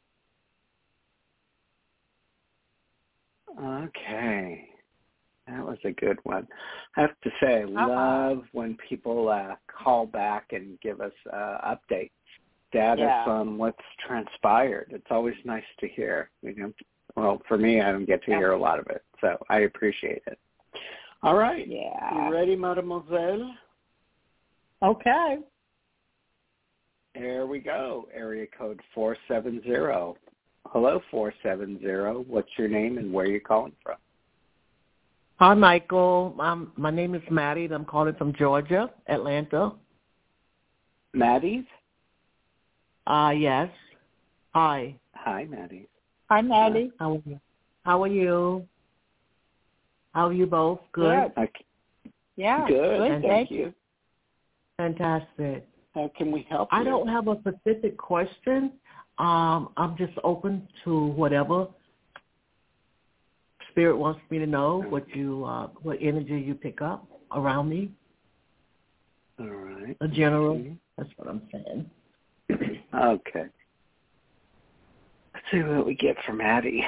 Speaker 3: Okay. That was a good one. I have to say, I love when people call back and give us updates, status on what's transpired. It's always nice to hear. Well, for me, I don't get to hear a lot of it, so I appreciate it. All right.
Speaker 4: Yeah.
Speaker 3: You ready, mademoiselle?
Speaker 4: Okay.
Speaker 3: There we go. Area code 470. Hello, 470. What's your name and where are you calling from?
Speaker 7: Hi, Michael. My name is Maddie, and I'm calling from Georgia, Atlanta.
Speaker 3: Maddie's?
Speaker 7: Yes. Hi.
Speaker 3: Hi, Maddie.
Speaker 4: Hi, Maddie.
Speaker 7: How are you? How are you both? Good?
Speaker 3: Okay.
Speaker 4: Yeah.
Speaker 3: Good. Thank you.
Speaker 7: Fantastic.
Speaker 3: How can we help you?
Speaker 7: I don't have a specific question. I'm just open to whatever Spirit wants me to know, what energy you pick up around me.
Speaker 3: All right.
Speaker 7: A general. That's what I'm saying.
Speaker 3: Okay. Let's see what we get from Maddie.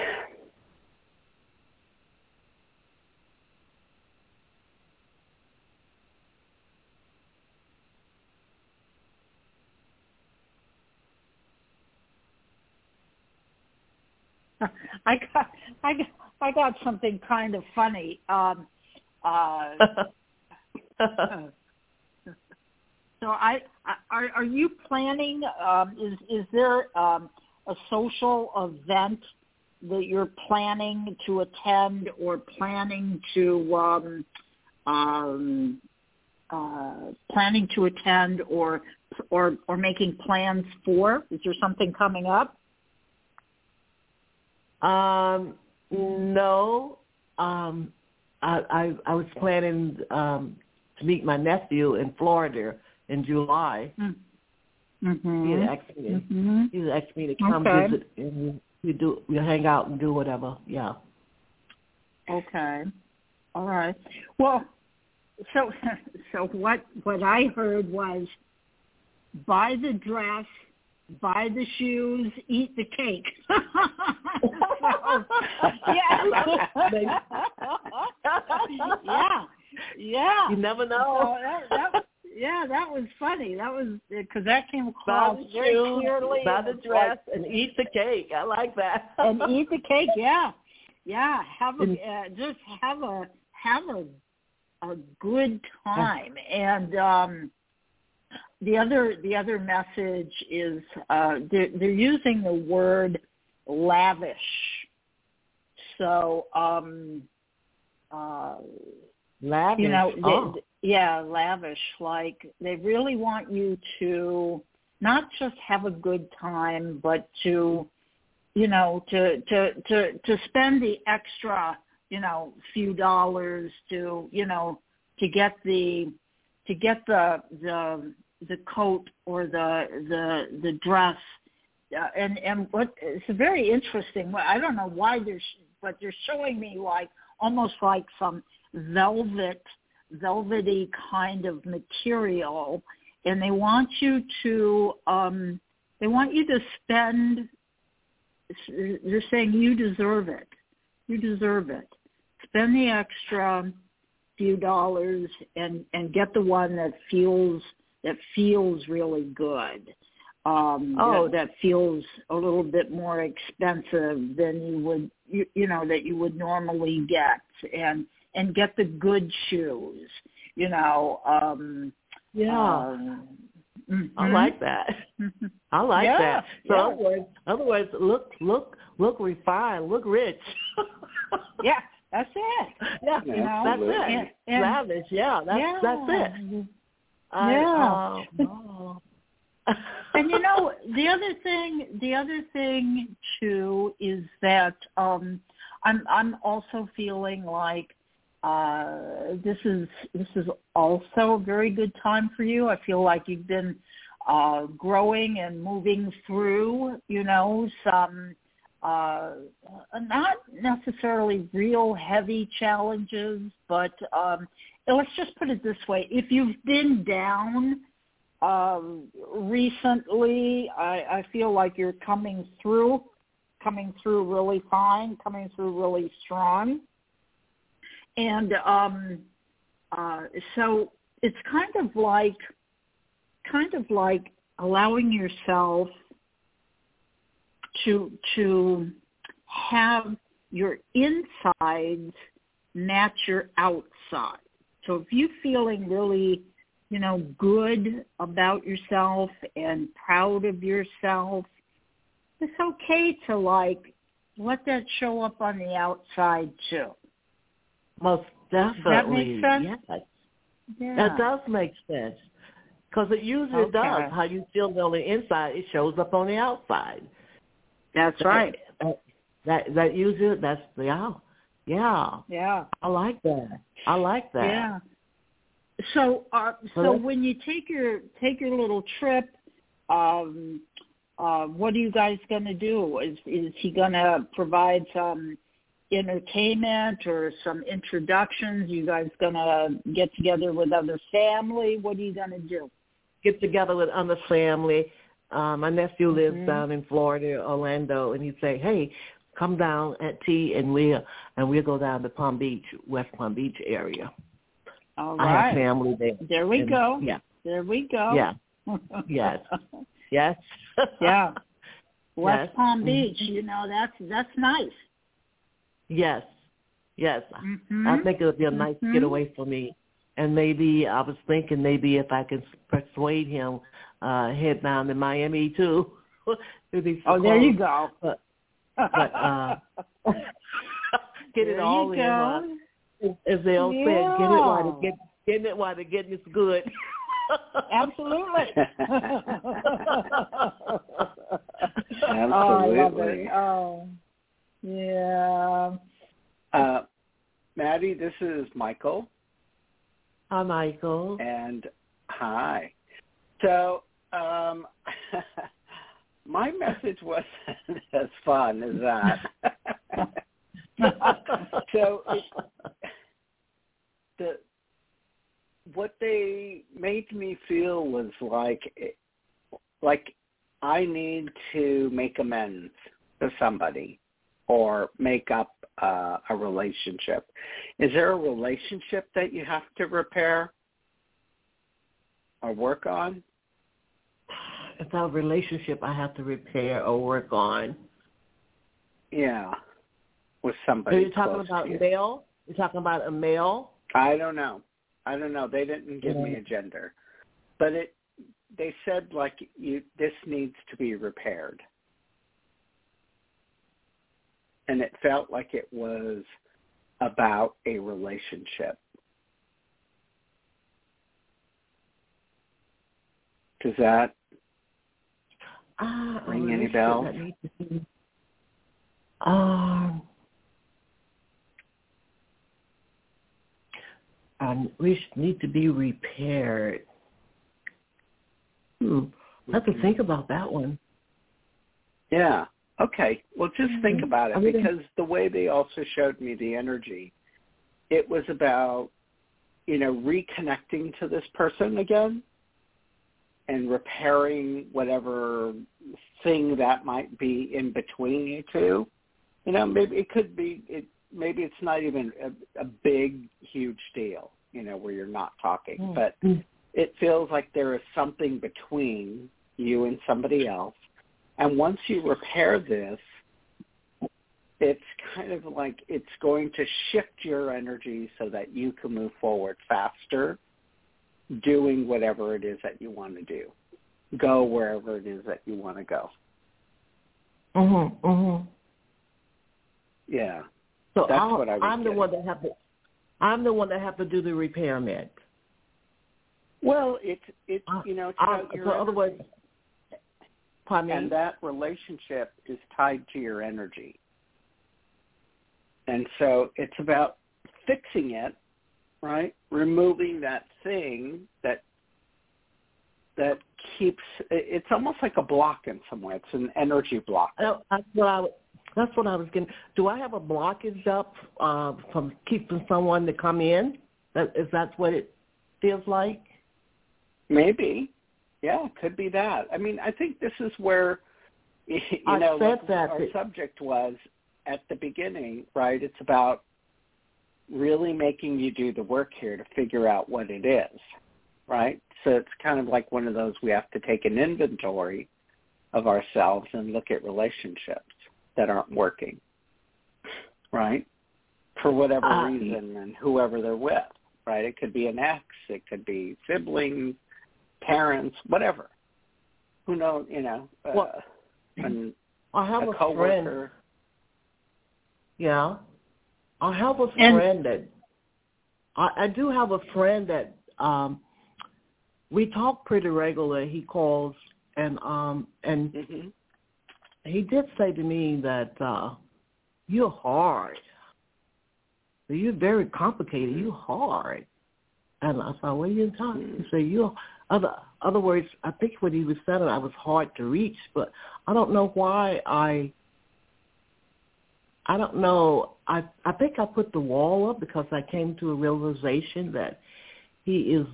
Speaker 4: I got something kind of funny. So are you planning? Is there a social event that you're planning to attend or planning to attend or making plans for? Is there something coming up?
Speaker 7: No. I was planning to meet my nephew in Florida in July.
Speaker 4: Mm-hmm.
Speaker 7: He had asked me to come visit, and we hang out and do whatever. Yeah.
Speaker 4: Okay. All right. Well, so what I heard was buy the dress, buy the shoes, eat the cake. Yeah.
Speaker 7: You never know.
Speaker 4: So that was funny. That was because that came across very clearly.
Speaker 7: Buy the dress and eat the cake. I like that.
Speaker 4: And eat the cake. Yeah. Have just have a good time. And the other message is they're using the word lavish. So
Speaker 7: lavish.
Speaker 4: Lavish. Like they really want you to not just have a good time, but to spend the extra, few dollars to get the coat or the dress. And what it's very interesting. I don't know why but they're showing me like almost like some velvety kind of material, and they want you to spend. They're saying you deserve it. You deserve it. Spend the extra few dollars and get the one that feels really good. That feels a little bit more expensive than you would that you would normally get, and get the good shoes.
Speaker 7: I like that. I like that. So other words, look refined, look rich.
Speaker 4: Yeah, that's it.
Speaker 7: Yeah, that's it. And lavish. Yeah, that's it. And
Speaker 4: the other thing too is that I'm also feeling like this is also a very good time for you. I feel like you've been growing and moving through, some not necessarily real heavy challenges, but let's just put it this way: if you've been down recently, I feel like you're coming through really fine, coming through really strong. And so it's kind of like allowing yourself to have your insides match your outside. So if you're feeling really, good about yourself and proud of yourself, it's okay to let that show up on the outside too.
Speaker 7: Most definitely.
Speaker 4: Does that make sense?
Speaker 7: Yes.
Speaker 4: Yeah.
Speaker 7: That does make sense. Because it usually does. How you feel on the inside, it shows up on the outside.
Speaker 4: That's right.
Speaker 7: That usually, that's Yeah. I like that.
Speaker 4: Yeah. So when you take your little trip, what are you guys going to do? Is he going to provide some entertainment or some introductions? You guys going to get together with other family? What are you going to do?
Speaker 7: Get together with other family. My nephew lives down in Florida, Orlando, and he'd say, "Hey, come down at tea, and we'll go down to Palm Beach, West Palm Beach area."
Speaker 4: All
Speaker 7: I
Speaker 4: right.
Speaker 7: have family there.
Speaker 4: There we go.
Speaker 7: Yeah.
Speaker 4: There we go.
Speaker 7: Yeah. Yes. Yes.
Speaker 4: Yeah. West Palm
Speaker 7: Mm-hmm.
Speaker 4: Beach, that's nice.
Speaker 7: Yes. Yes.
Speaker 4: Mm-hmm.
Speaker 7: I think it would be a nice getaway for me. And maybe I was thinking if I could persuade him, head down to Miami too.
Speaker 4: There you go.
Speaker 7: But get it all in. As they all said, getting it while the getting is good.
Speaker 4: Absolutely.
Speaker 3: Absolutely.
Speaker 4: Oh, I love it. Oh, yeah.
Speaker 3: Maddie, this is Michael.
Speaker 7: Hi, Michael.
Speaker 3: And hi. So my message wasn't as fun as that. So what they made me feel was like I need to make amends to somebody or make up a relationship. Is there a relationship that you have to repair or work on?
Speaker 7: It's a relationship I have to repair or work on.
Speaker 3: Yeah, with somebody.
Speaker 7: Are you talking about male? You're talking about a male?
Speaker 3: I don't know. They didn't give me a gender, but they said this needs to be repaired, and it felt like it was about a relationship. Does that ring any bells?
Speaker 7: We need to be repaired. I have to think about that one.
Speaker 3: Yeah. Okay. Well, just think about it, because the way they also showed me the energy, it was about, reconnecting to this person again and repairing whatever thing that might be in between you two. Maybe it could be, maybe it's not even a big, huge deal, where you're not talking, but it feels like there is something between you and somebody else. And once you repair this, it's kind of like it's going to shift your energy so that you can move forward faster, doing whatever it is that you want to do. Go wherever it is that you want to go. Yeah.
Speaker 7: So
Speaker 3: that's what I was
Speaker 7: I'm the one that have to do the repairment.
Speaker 3: Well, it's about your
Speaker 7: so other words,
Speaker 3: and that relationship is tied to your energy. And so it's about fixing it, right? Removing that thing that keeps, it's almost like a block in some way. It's an energy block.
Speaker 7: That's what I was getting. Do I have a blockage up from keeping someone to come in? Is that what it feels like?
Speaker 3: Maybe. Yeah, it could be that. I mean, I think this is where, our subject was at the beginning, right? It's about really making you do the work here to figure out what it is, right? So it's kind of like one of those, we have to take an inventory of ourselves and look at relationships that aren't working, right? For whatever reason and whoever they're with, right? It could be an ex, it could be siblings, parents, whatever. Who knows, and
Speaker 7: I have a
Speaker 3: coworker.
Speaker 7: friend. Yeah. I have a friend that, I do have a friend that we talk pretty regularly. He calls, and he did say to me that you're hard. You're very complicated. You're hard. And I said, what are you talking? He said, you're, other words, I think what he was saying, I was hard to reach, but I don't know why I don't know. I think I put the wall up because I came to a realization that he is,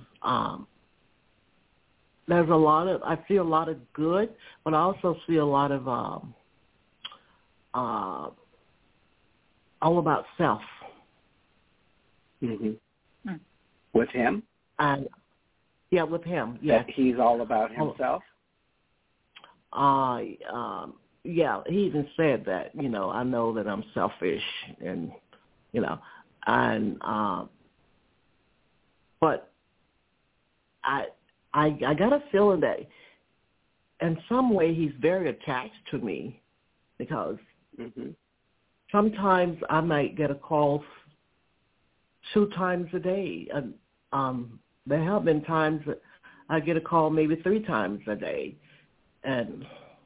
Speaker 7: there's a lot of, I see a lot of good, but I also see a lot of all about self.
Speaker 3: With him?
Speaker 7: And yeah, with him. Yeah,
Speaker 3: that he's all about himself.
Speaker 7: Yeah, he even said that. I know that I'm selfish, and and but I got a feeling that in some way he's very attached to me, because sometimes I might get a call 2 times a day. There have been times that I get a call maybe 3 times a day. And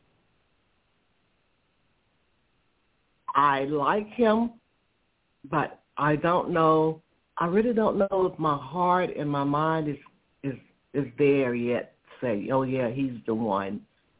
Speaker 7: I like him, but I don't know. I really don't know if my heart and my mind is there yet to say, oh, yeah, he's the one.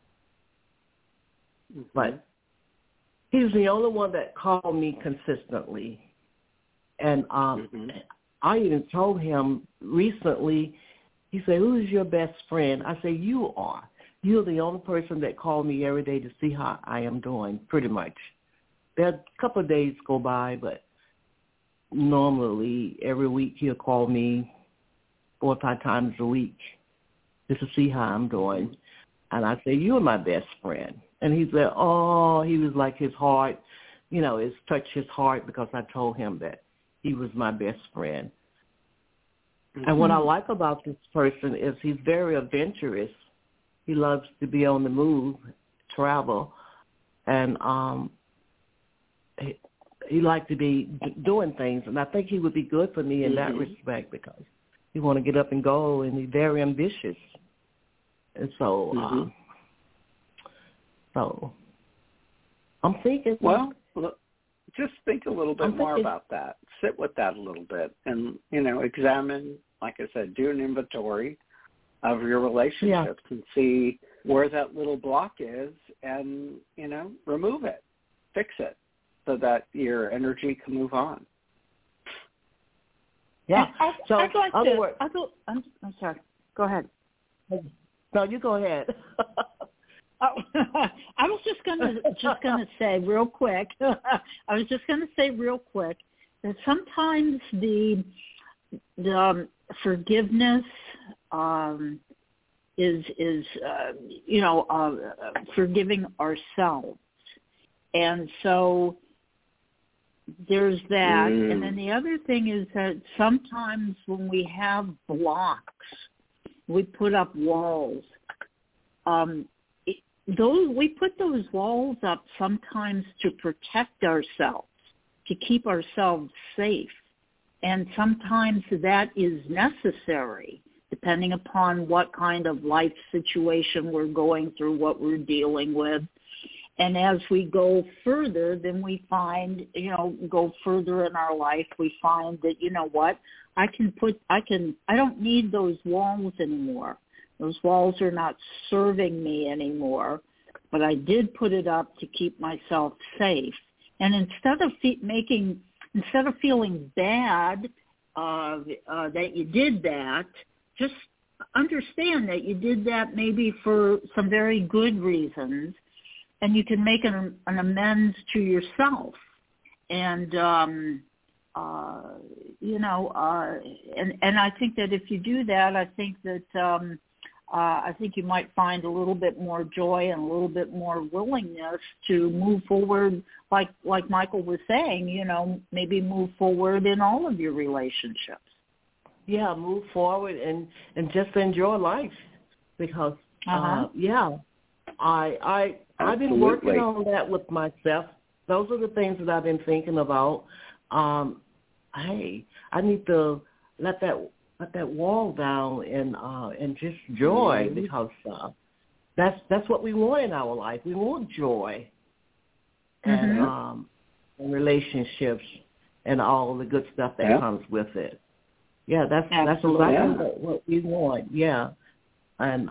Speaker 7: But he's the only one that called me consistently. And I even told him recently, he said, who's your best friend? I said, you are. You're the only person that called me every day to see how I am doing, pretty much. There are a couple of days go by, but normally every week he'll call me 4 or 5 times a week just to see how I'm doing. And I say, you're my best friend. And he said, oh, he was like his heart, it's touched his heart because I told him that he was my best friend. And what I like about this person is he's very adventurous. He loves to be on the move, travel. And he liked to be doing things, and I think he would be good for me in that respect because he want to get up and go, and he's very ambitious. And so, so I'm thinking.
Speaker 3: Well, just think a little bit more about that. Sit with that a little bit, and examine. Like I said, do an inventory of your relationships and see where that little block is, and remove it, fix it, so that your energy can move on.
Speaker 7: Yeah.
Speaker 4: I'm sorry. Go ahead.
Speaker 7: No, you go ahead.
Speaker 4: I was just gonna say real quick. That sometimes the forgiveness is forgiving ourselves, and so there's that. And then the other thing is that sometimes when we have blocks, we put up walls. We put those walls up sometimes to protect ourselves, to keep ourselves safe. And sometimes that is necessary, depending upon what kind of life situation we're going through, what we're dealing with. And as we go further, then we find, go further in our life, we find that, I don't need those walls anymore. Those walls are not serving me anymore, but I did put it up to keep myself safe. And instead of feeling bad that you did that, just understand that you did that maybe for some very good reasons, and you can make an amends to yourself. And and I think that if you do that, I think you might find a little bit more joy and a little bit more willingness to move forward, like Michael was saying, maybe move forward in all of your relationships.
Speaker 7: Yeah, move forward and just enjoy life because, I've been working on that with myself. Those are the things that I've been thinking about. Hey, I need to let that wall down and just joy because that's what we want in our life. We want joy and relationships and all the good stuff that comes with it. Yeah, that's exactly what we want. Yeah, and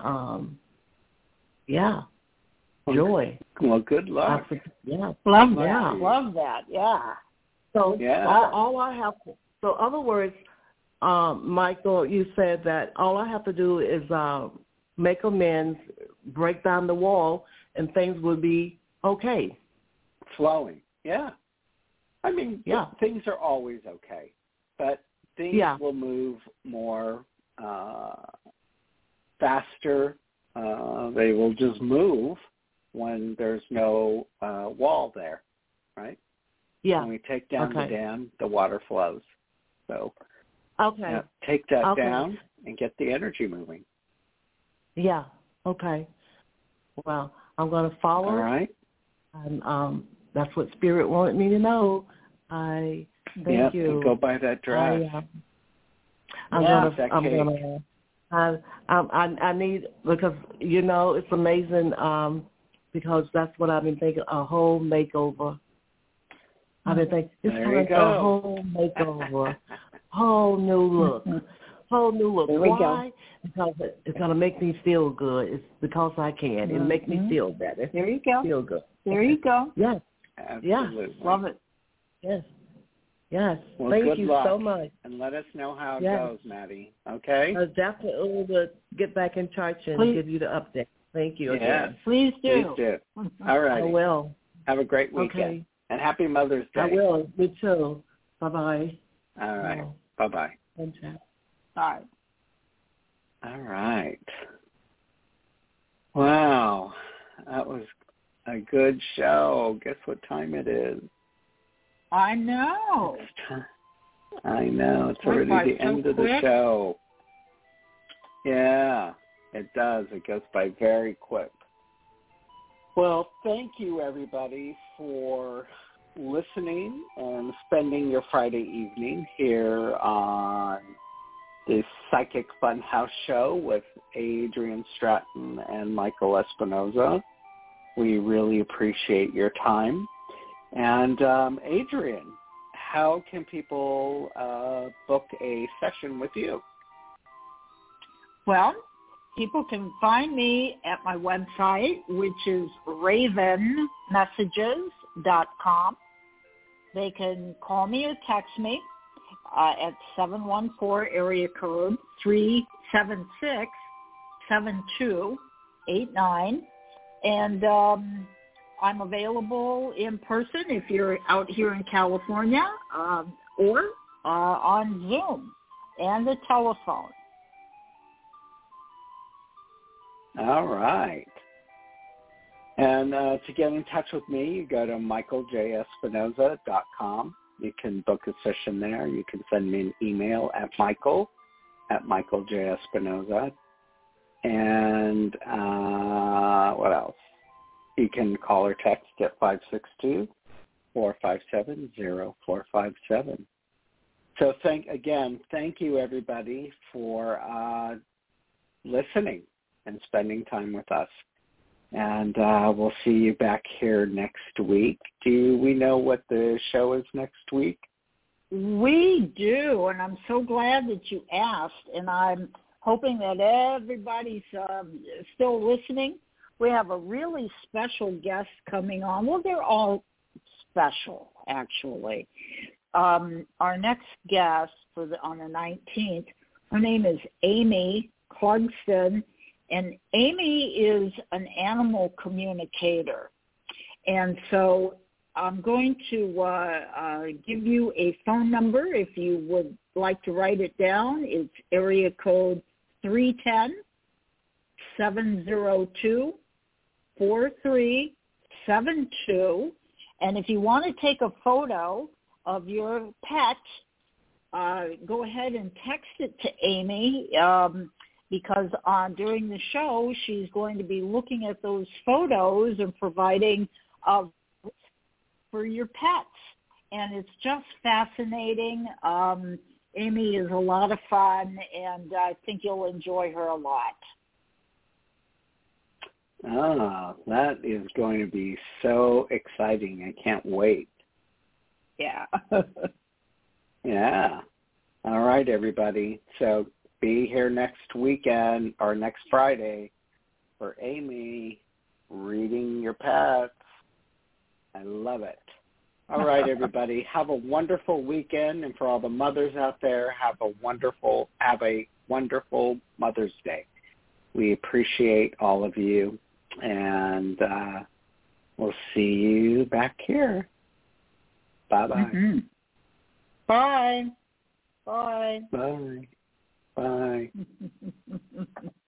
Speaker 7: joy.
Speaker 3: Well, good luck.
Speaker 4: Love that. Yeah.
Speaker 7: So all I have. So, in other words, Michael, you said that all I have to do is make amends, break down the wall, and things will be okay.
Speaker 3: Flowing. Yeah. I mean, things are always okay, but things will move more faster. They will just move when there's no wall there, right?
Speaker 7: Yeah.
Speaker 3: When we take down the dam, the water flows. So take that down and get the energy moving.
Speaker 7: Yeah. Okay. Well, I'm going to follow.
Speaker 3: All right.
Speaker 7: And that's what Spirit wanted me to know. I thank you.
Speaker 3: Go buy that dress.
Speaker 7: I need, because it's amazing because that's what I've been thinking, a whole makeover. I've been thinking it's like a whole makeover, whole new look. Why? Because it's going to make me feel good. It's because I can. It make me feel better.
Speaker 4: There you go.
Speaker 7: Feel good.
Speaker 4: There you go.
Speaker 7: Yes.
Speaker 3: Absolutely.
Speaker 4: Love it.
Speaker 7: Yes.
Speaker 3: Well,
Speaker 7: thank you so much.
Speaker 3: And let us know how it goes, Maddie. Okay?
Speaker 7: I definitely will get back in touch and give you the update. Thank you again.
Speaker 4: Please do.
Speaker 3: All right.
Speaker 7: I will.
Speaker 3: Have a great weekend.
Speaker 7: Okay.
Speaker 3: And happy Mother's Day.
Speaker 7: I will. Me too. Bye-bye.
Speaker 3: All right. Bye-bye.
Speaker 4: Bye.
Speaker 3: All right. Wow. That was a good show. Guess what time it is?
Speaker 4: I know.
Speaker 3: It's already the end of the show. Yeah, it does. It goes by very quick. Well, thank you, everybody, for listening and spending your Friday evening here on the Psychic Funhouse Show with Adrienne Stratton and Michael Espinoza. We really appreciate your time. And Adrienne, how can people book a session with you?
Speaker 4: Well, people can find me at my website, which is ravenmessages.com. They can call me or text me at 714 area code 376-7289. And I'm available in person if you're out here in California or on Zoom and the telephone.
Speaker 3: All right. And to get in touch with me, you go to michaeljespinoza.com. You can book a session there. You can send me an email at michael@michaeljespinoza. And what else? You can call or text at 562-457-0457. So thank you, everybody, for listening and spending time with us. And we'll see you back here next week. Do we know what the show is next week?
Speaker 4: We do, and I'm so glad that you asked, and I'm hoping that everybody's still listening. We have a really special guest coming on. Well, they're all special, actually. Our next guest on the 19th, her name is Amy Clugston, and Amy is an animal communicator. And so I'm going to give you a phone number if you would like to write it down. It's area code 310-702-4372. And if you want to take a photo of your pet, go ahead and text it to Amy because during the show, she's going to be looking at those photos and providing for your pets. And it's just fascinating. Amy is a lot of fun, and I think you'll enjoy her a lot.
Speaker 3: Oh, that is going to be so exciting. I can't wait.
Speaker 4: Yeah.
Speaker 3: Yeah. All right, everybody. So be here next weekend or next Friday for Amy reading your pets. I love it. All right, everybody. Have a wonderful weekend, and for all the mothers out there, have a wonderful Mother's Day. We appreciate all of you, and we'll see you back here. Bye-bye.
Speaker 4: Mm-hmm. Bye. Bye.
Speaker 3: Bye. Bye.